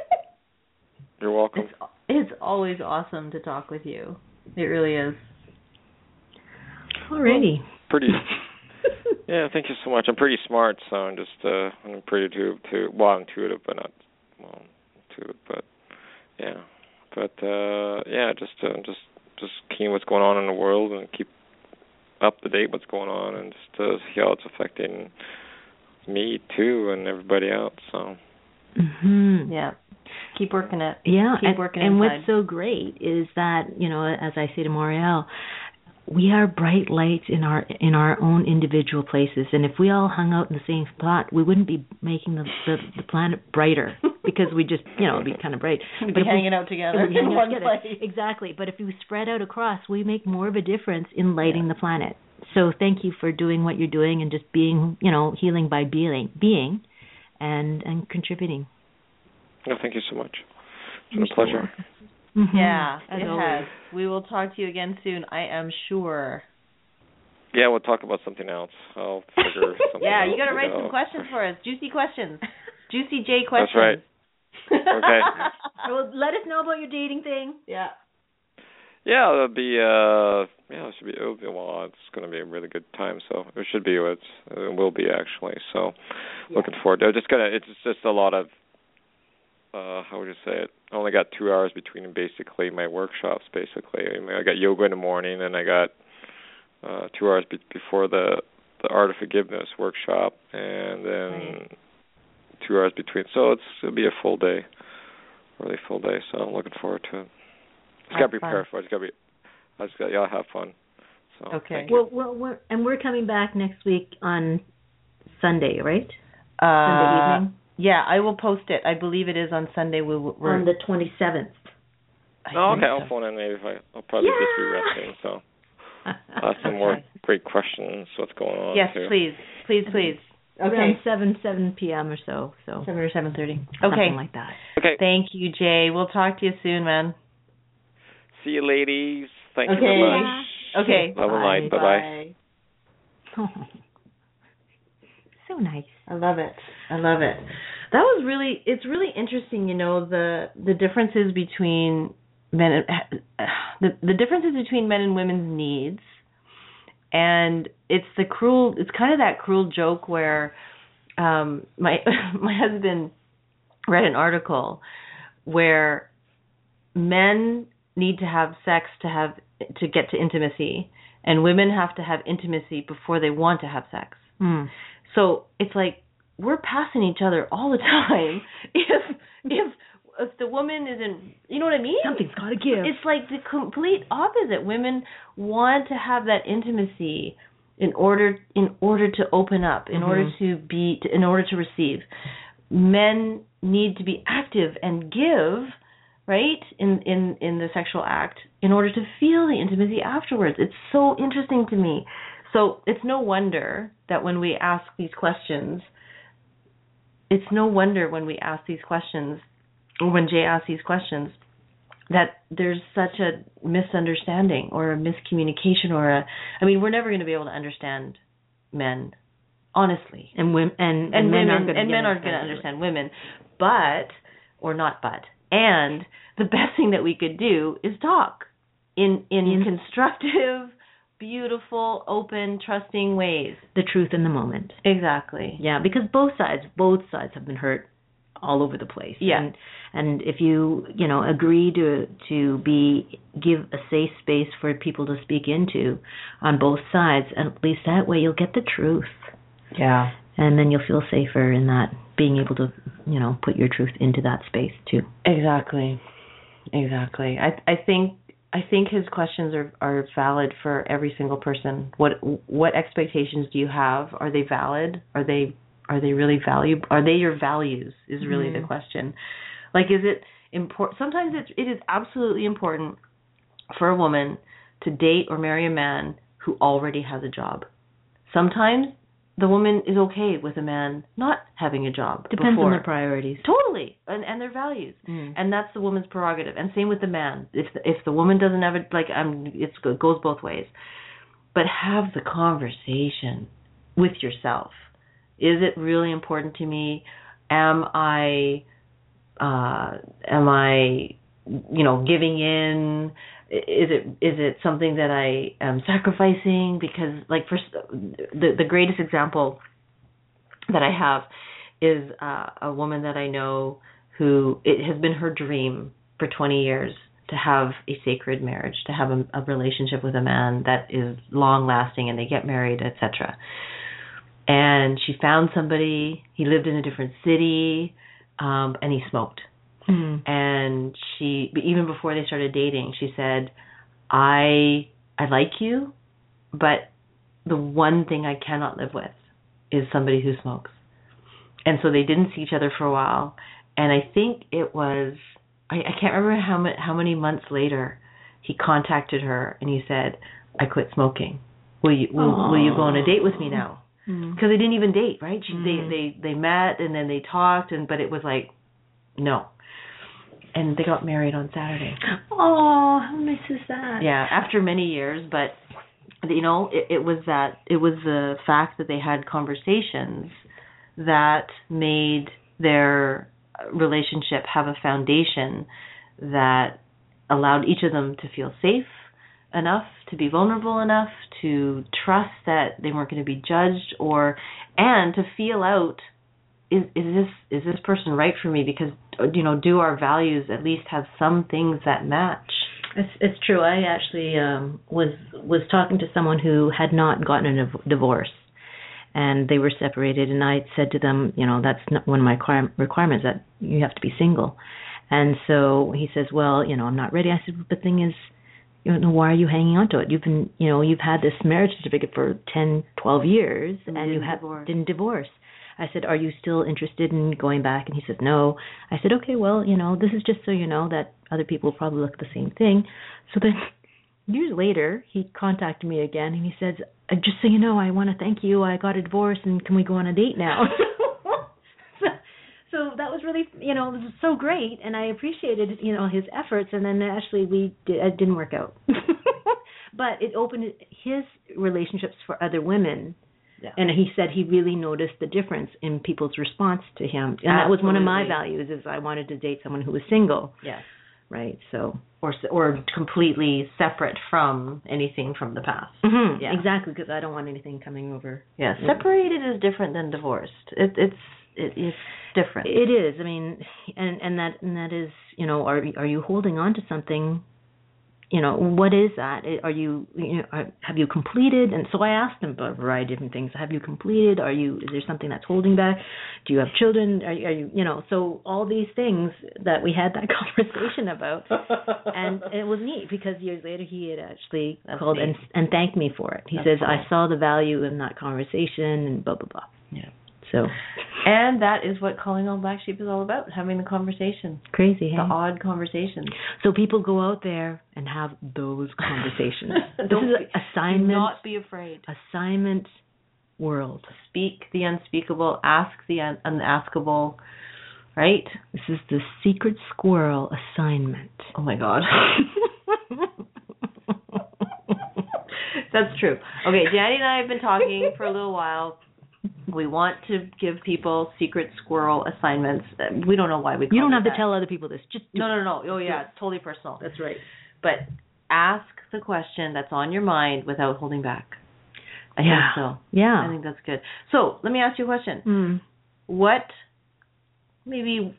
You're welcome. It's always awesome to talk with you. It really is. Alrighty. Pretty. Yeah, thank you so much. I'm pretty smart, so I'm just I'm pretty intuitive, but not intuitive, but yeah. But just keen what's going on in the world and keep up to date what's going on, and just see how it's affecting me too and everybody else. So. Yeah. Keep working it. Yeah. Keep working and inside. What's so great is that, as I say to Moriel, we are bright lights in our own individual places, and if we all hung out in the same spot, we wouldn't be making the planet brighter, because we just, it'd be kind of bright. We'd be hanging out together in one place. Exactly. But if we spread out across, we make more of a difference in lighting the planet. So thank you for doing what you're doing and just being, healing by being and contributing. No, thank you so much. It's been a pleasure. Yeah, it has. We will talk to you again soon, I am sure. Yeah, we'll talk about something else. I'll figure something out. Yeah, you got to write some questions for us. Juicy questions. Juicy J questions. That's right. Okay. Well, let us know about your dating thing. Yeah. Yeah, it'll be it should be. Well, it's going to be a really good time. So it should be. It will be actually. So looking forward to it. It's just a lot of. How would you say it? I only got 2 hours between basically my workshops. Basically, I got yoga in the morning, and I got 2 hours before the Art of Forgiveness workshop, and then 2 hours between. So it'll be a full day, really full day. So I'm looking forward to it. Just got to prepare for it. I just got have fun. So Okay. Well, we're coming back next week on Sunday, right? Sunday evening. Yeah, I will post it. I believe it is on Sunday. We're on the 27th. Okay, I'll phone in maybe. I'll probably just be resting. So I'll have some more great questions. What's going on? Yes, too. please. Okay. Around 7 p.m. or so. 7 or 7:30. Okay. Something like that. Okay. Thank you, Jay. We'll talk to you soon, man. See you, ladies. Thank you very much. Okay. Have a night. Bye-bye. Oh, so nice. I love it. It's really interesting, the differences between men the differences between men and women's needs. And it's kind of that cruel joke where my husband read an article where men need to have sex to get to intimacy, and women have to have intimacy before they want to have sex. So it's like we're passing each other all the time. If the woman isn't, you know what I mean? Something's got to give. It's like the complete opposite. Women want to have that intimacy in order to open up, in order to receive. Men need to be active and give, right, in the sexual act in order to feel the intimacy afterwards. It's so interesting to me. So it's no wonder that when we ask these questions, or when Jay asks these questions, that there's such a misunderstanding or a miscommunication we're never going to be able to understand men, honestly. And men aren't going to understand women. And the best thing that we could do is talk in constructive, beautiful, open, trusting ways. The truth in the moment. Exactly. Yeah, because both sides have been hurt all over the place. Yeah. And if you agree to give a safe space for people to speak into on both sides, at least that way you'll get the truth. Yeah. And then you'll feel safer in that, being able to, put your truth into that space too. Exactly. I think his questions are valid for every single person. What expectations do you have? Are they valid? Are they really valuable? Are they your values? Is really the question. Like, is it important? Sometimes it is absolutely important for a woman to date or marry a man who already has a job. Sometimes the woman is okay with a man not having a job. Depends on their priorities. Totally, and their values, and that's the woman's prerogative. And same with the man. If the woman doesn't have it, it goes both ways. But have the conversation with yourself. Is it really important to me? Am I giving in? Is it something that I am sacrificing? Because for the greatest example that I have is a woman that I know who it has been her dream for 20 years to have a sacred marriage, to have a relationship with a man that is long lasting, and they get married, etc. And she found somebody. He lived in a different city, and he smoked. And even before they started dating, she said, I like you, but the one thing I cannot live with is somebody who smokes. And so they didn't see each other for a while. And I think it was, I can't remember how many months later, he contacted her and he said, I quit smoking. Will you go on a date with me now? Because they didn't even date, right? They met and then they talked, but it was like, no. And they got married on Saturday. Oh, how nice is that? Yeah, after many years, but it was the fact that they had conversations that made their relationship have a foundation that allowed each of them to feel safe enough, to be vulnerable enough, to trust that they weren't going to be judged, and to feel out, is this person right for me? Because do our values at least have some things that match? It's true. I actually was talking to someone who had not gotten a divorce, and they were separated. And I said to them, that's not one of my requirements, that you have to be single. And so he says, well, I'm not ready. I said, but the thing is, why are you hanging on to it? You've been, you've had this marriage certificate for 10, 12 years and you didn't divorce. I said, are you still interested in going back? And he said, no. I said, okay, well, this is just so you know that other people probably look at the same thing. So then years later, he contacted me again and he says, just so you know, I want to thank you. I got a divorce and can we go on a date now? So that was really, it was so great, and I appreciated, his efforts. And then actually it didn't work out, but it opened his relationships for other women. Yeah. And he said he really noticed the difference in people's response to him, and that was one of my values. Is I wanted to date someone who was single. Yes. Right. So. Or completely separate from anything from the past. Mm-hmm. Yeah. Exactly, because I don't want anything coming over. Yeah. Separated is different than divorced. It's different. It is. I mean, and that is, are you holding on to something? What is that? Are you, have you completed? And so I asked him about a variety of different things. Have you completed? Is there something that's holding back? Do you have children? Are you, so all these things that we had that conversation about. And it was neat because years later he had actually called and thanked me for it. He says, cool. I saw the value in that conversation and blah, blah, blah. Yeah. So, and that is what Calling All Black Sheep is all about, having the conversation. Crazy, hey? The odd conversations. So people go out there and have those conversations. This is an assignment. Do not be afraid. Assignment world. Speak the unspeakable, ask the unaskable, right? This is the secret squirrel assignment. Oh my God. That's true. Okay, Janny and I have been talking for a little while. We want to give people secret squirrel assignments. We don't know why we call it. You don't have to tell other people this. Just No. Oh, yeah. It's totally personal. That's right. But ask the question that's on your mind without holding back. I think so. Yeah. I think that's good. So, let me ask you a question. What, maybe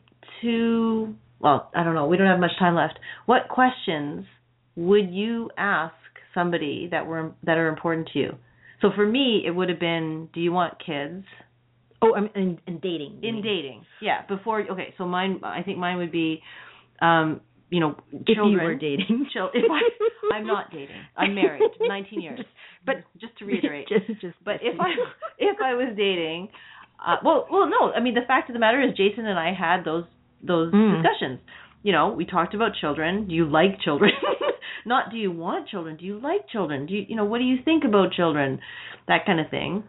I don't know. We don't have much time left. What questions would you ask somebody that are important to you? So for me, it would have been, do you want kids? Oh, in dating. In dating, yeah. Before, okay. So I think mine would be, children. If you were dating. I'm not dating. I'm married, 19 years. But just to reiterate, but if I was dating, no. I mean, the fact of the matter is, Jason and I had those discussions. We talked about children. Do you like children? Not do you want children? Do you like children? Do you, what do you think about children? That kind of thing.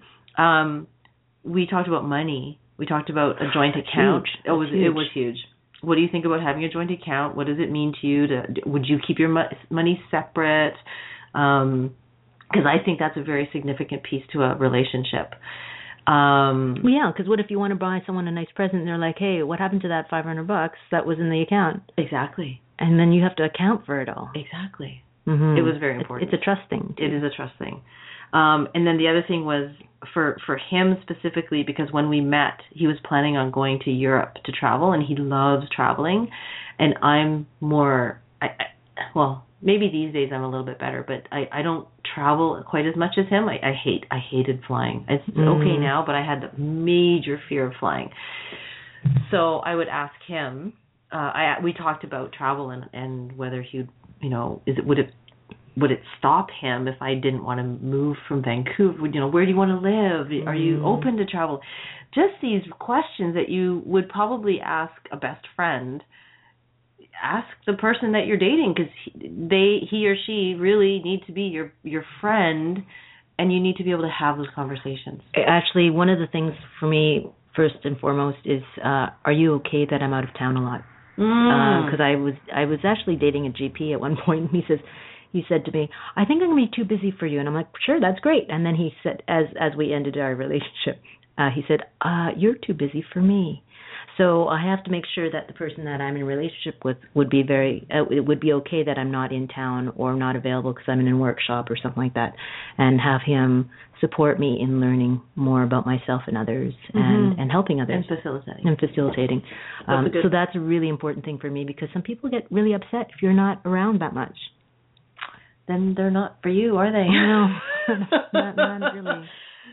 We talked about money. We talked about a joint account. It was huge. What do you think about having a joint account? What does it mean to you? Would you keep your money separate? Because I think that's a very significant piece to a relationship. Yeah, because what if you want to buy someone a nice present and they're like, hey, what happened to that $500 that was in the account? Exactly. And then you have to account for it all. Exactly. Mm-hmm. It was very important. It's a trust thing, too. It is a trust thing. And then the other thing was for him specifically, because when we met, he was planning on going to Europe to travel, and he loves traveling. And I'm more, maybe these days I'm a little bit better, but I don't travel quite as much as him. I hated flying. It's okay now, but I had a major fear of flying. So I would ask him. We talked about travel and whether he'd, would it stop him if I didn't want to move from Vancouver? Where do you want to live? Are you open to travel? Just these questions that you would probably ask a best friend. Ask the person that you're dating, because he or she really need to be your friend, and you need to be able to have those conversations. Actually, one of the things for me, first and foremost, is are you okay that I'm out of town a lot? Because I was actually dating a GP at one point, and he said to me, I think I'm going to be too busy for you. And I'm like, sure, that's great. And then he said, as we ended our relationship, he said, you're too busy for me. So I have to make sure that the person that I'm in a relationship with would be it would be okay that I'm not in town or not available because I'm in a workshop or something like that, and have him support me in learning more about myself and others, and helping others. And facilitating. So that's a really important thing for me, because some people get really upset if you're not around that much. Then they're not for you, are they? No, not really. Oh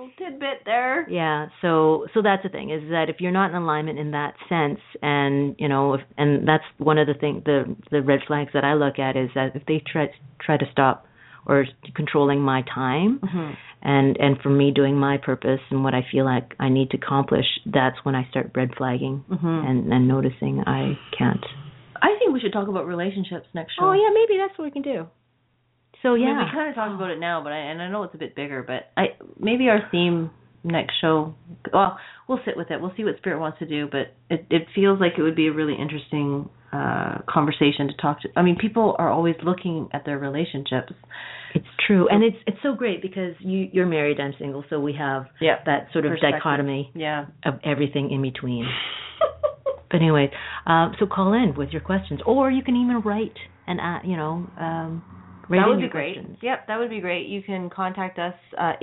tidbit there. Yeah, so that's the thing, is that if you're not in alignment in that sense, and and that's one of the the red flags that I look at, is that if they try to stop or controlling my time, and for me doing my purpose and what I feel like I need to accomplish, that's when I start red flagging and noticing I can't. I think we should talk about relationships next show. Oh yeah, maybe that's what we can do. So yeah, I mean, we kind of talked about it now, but I know it's a bit bigger, but maybe our theme next show. Well, we'll sit with it. We'll see what Spirit wants to do, but it feels like it would be a really interesting conversation to talk to. I mean, people are always looking at their relationships. It's true, and it's so great because you're married, I'm single, so we have that sort of dichotomy of everything in between. But anyway, so call in with your questions, or you can even write and that would be great. Yep, that would be great. You can contact us,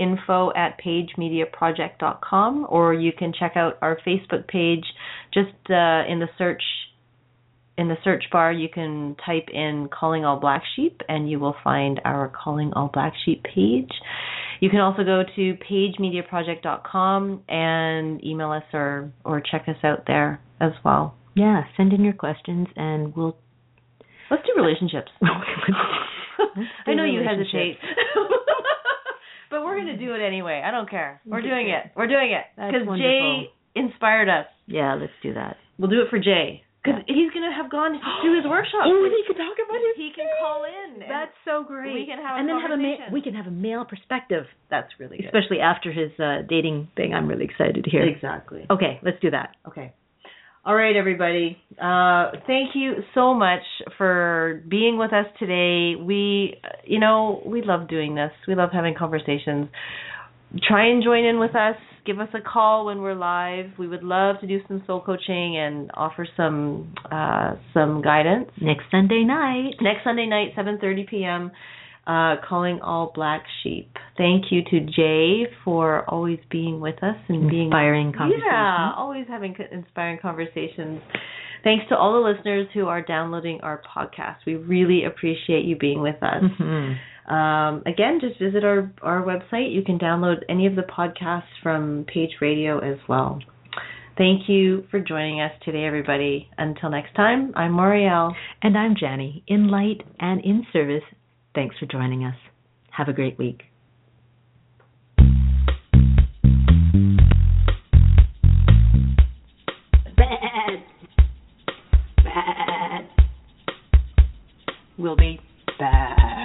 info@pagemediaproject.com, or you can check out our Facebook page. Just in the search bar, you can type in Calling All Black Sheep, and you will find our Calling All Black Sheep page. You can also go to pagemediaproject.com and email us or check us out there as well. Yeah, send in your questions, and let's do relationships. I know you hesitate, but we're going to do it anyway. I don't care. We're doing it. We're doing it because Jay inspired us. Yeah, let's do that. We'll do it for Jay because he's going to have gone to his workshop. Oh, and he can talk about it. He can call in. That's so great. We can have and a then conversation. we can have a male perspective. That's really good. Especially after his dating thing. I'm really excited to hear. Exactly. Okay, let's do that. Okay. All right, everybody. Thank you so much for being with us today. We love doing this. We love having conversations. Try and join in with us. Give us a call when we're live. We would love to do some soul coaching and offer some guidance. Next Sunday night, 7:30 p.m., Calling All Black Sheep. Thank you to Jay for always being with us and being inspiring conversations. Yeah, always having inspiring conversations. Thanks to all the listeners who are downloading our podcast. We really appreciate you being with us. Again, just visit our website. You can download any of the podcasts from Page Radio as well. Thank you for joining us today, everybody. Until next time, I'm Moriel. And I'm Janie, in light and in service. Thanks for joining us. Have a great week. Bad. We'll be bad.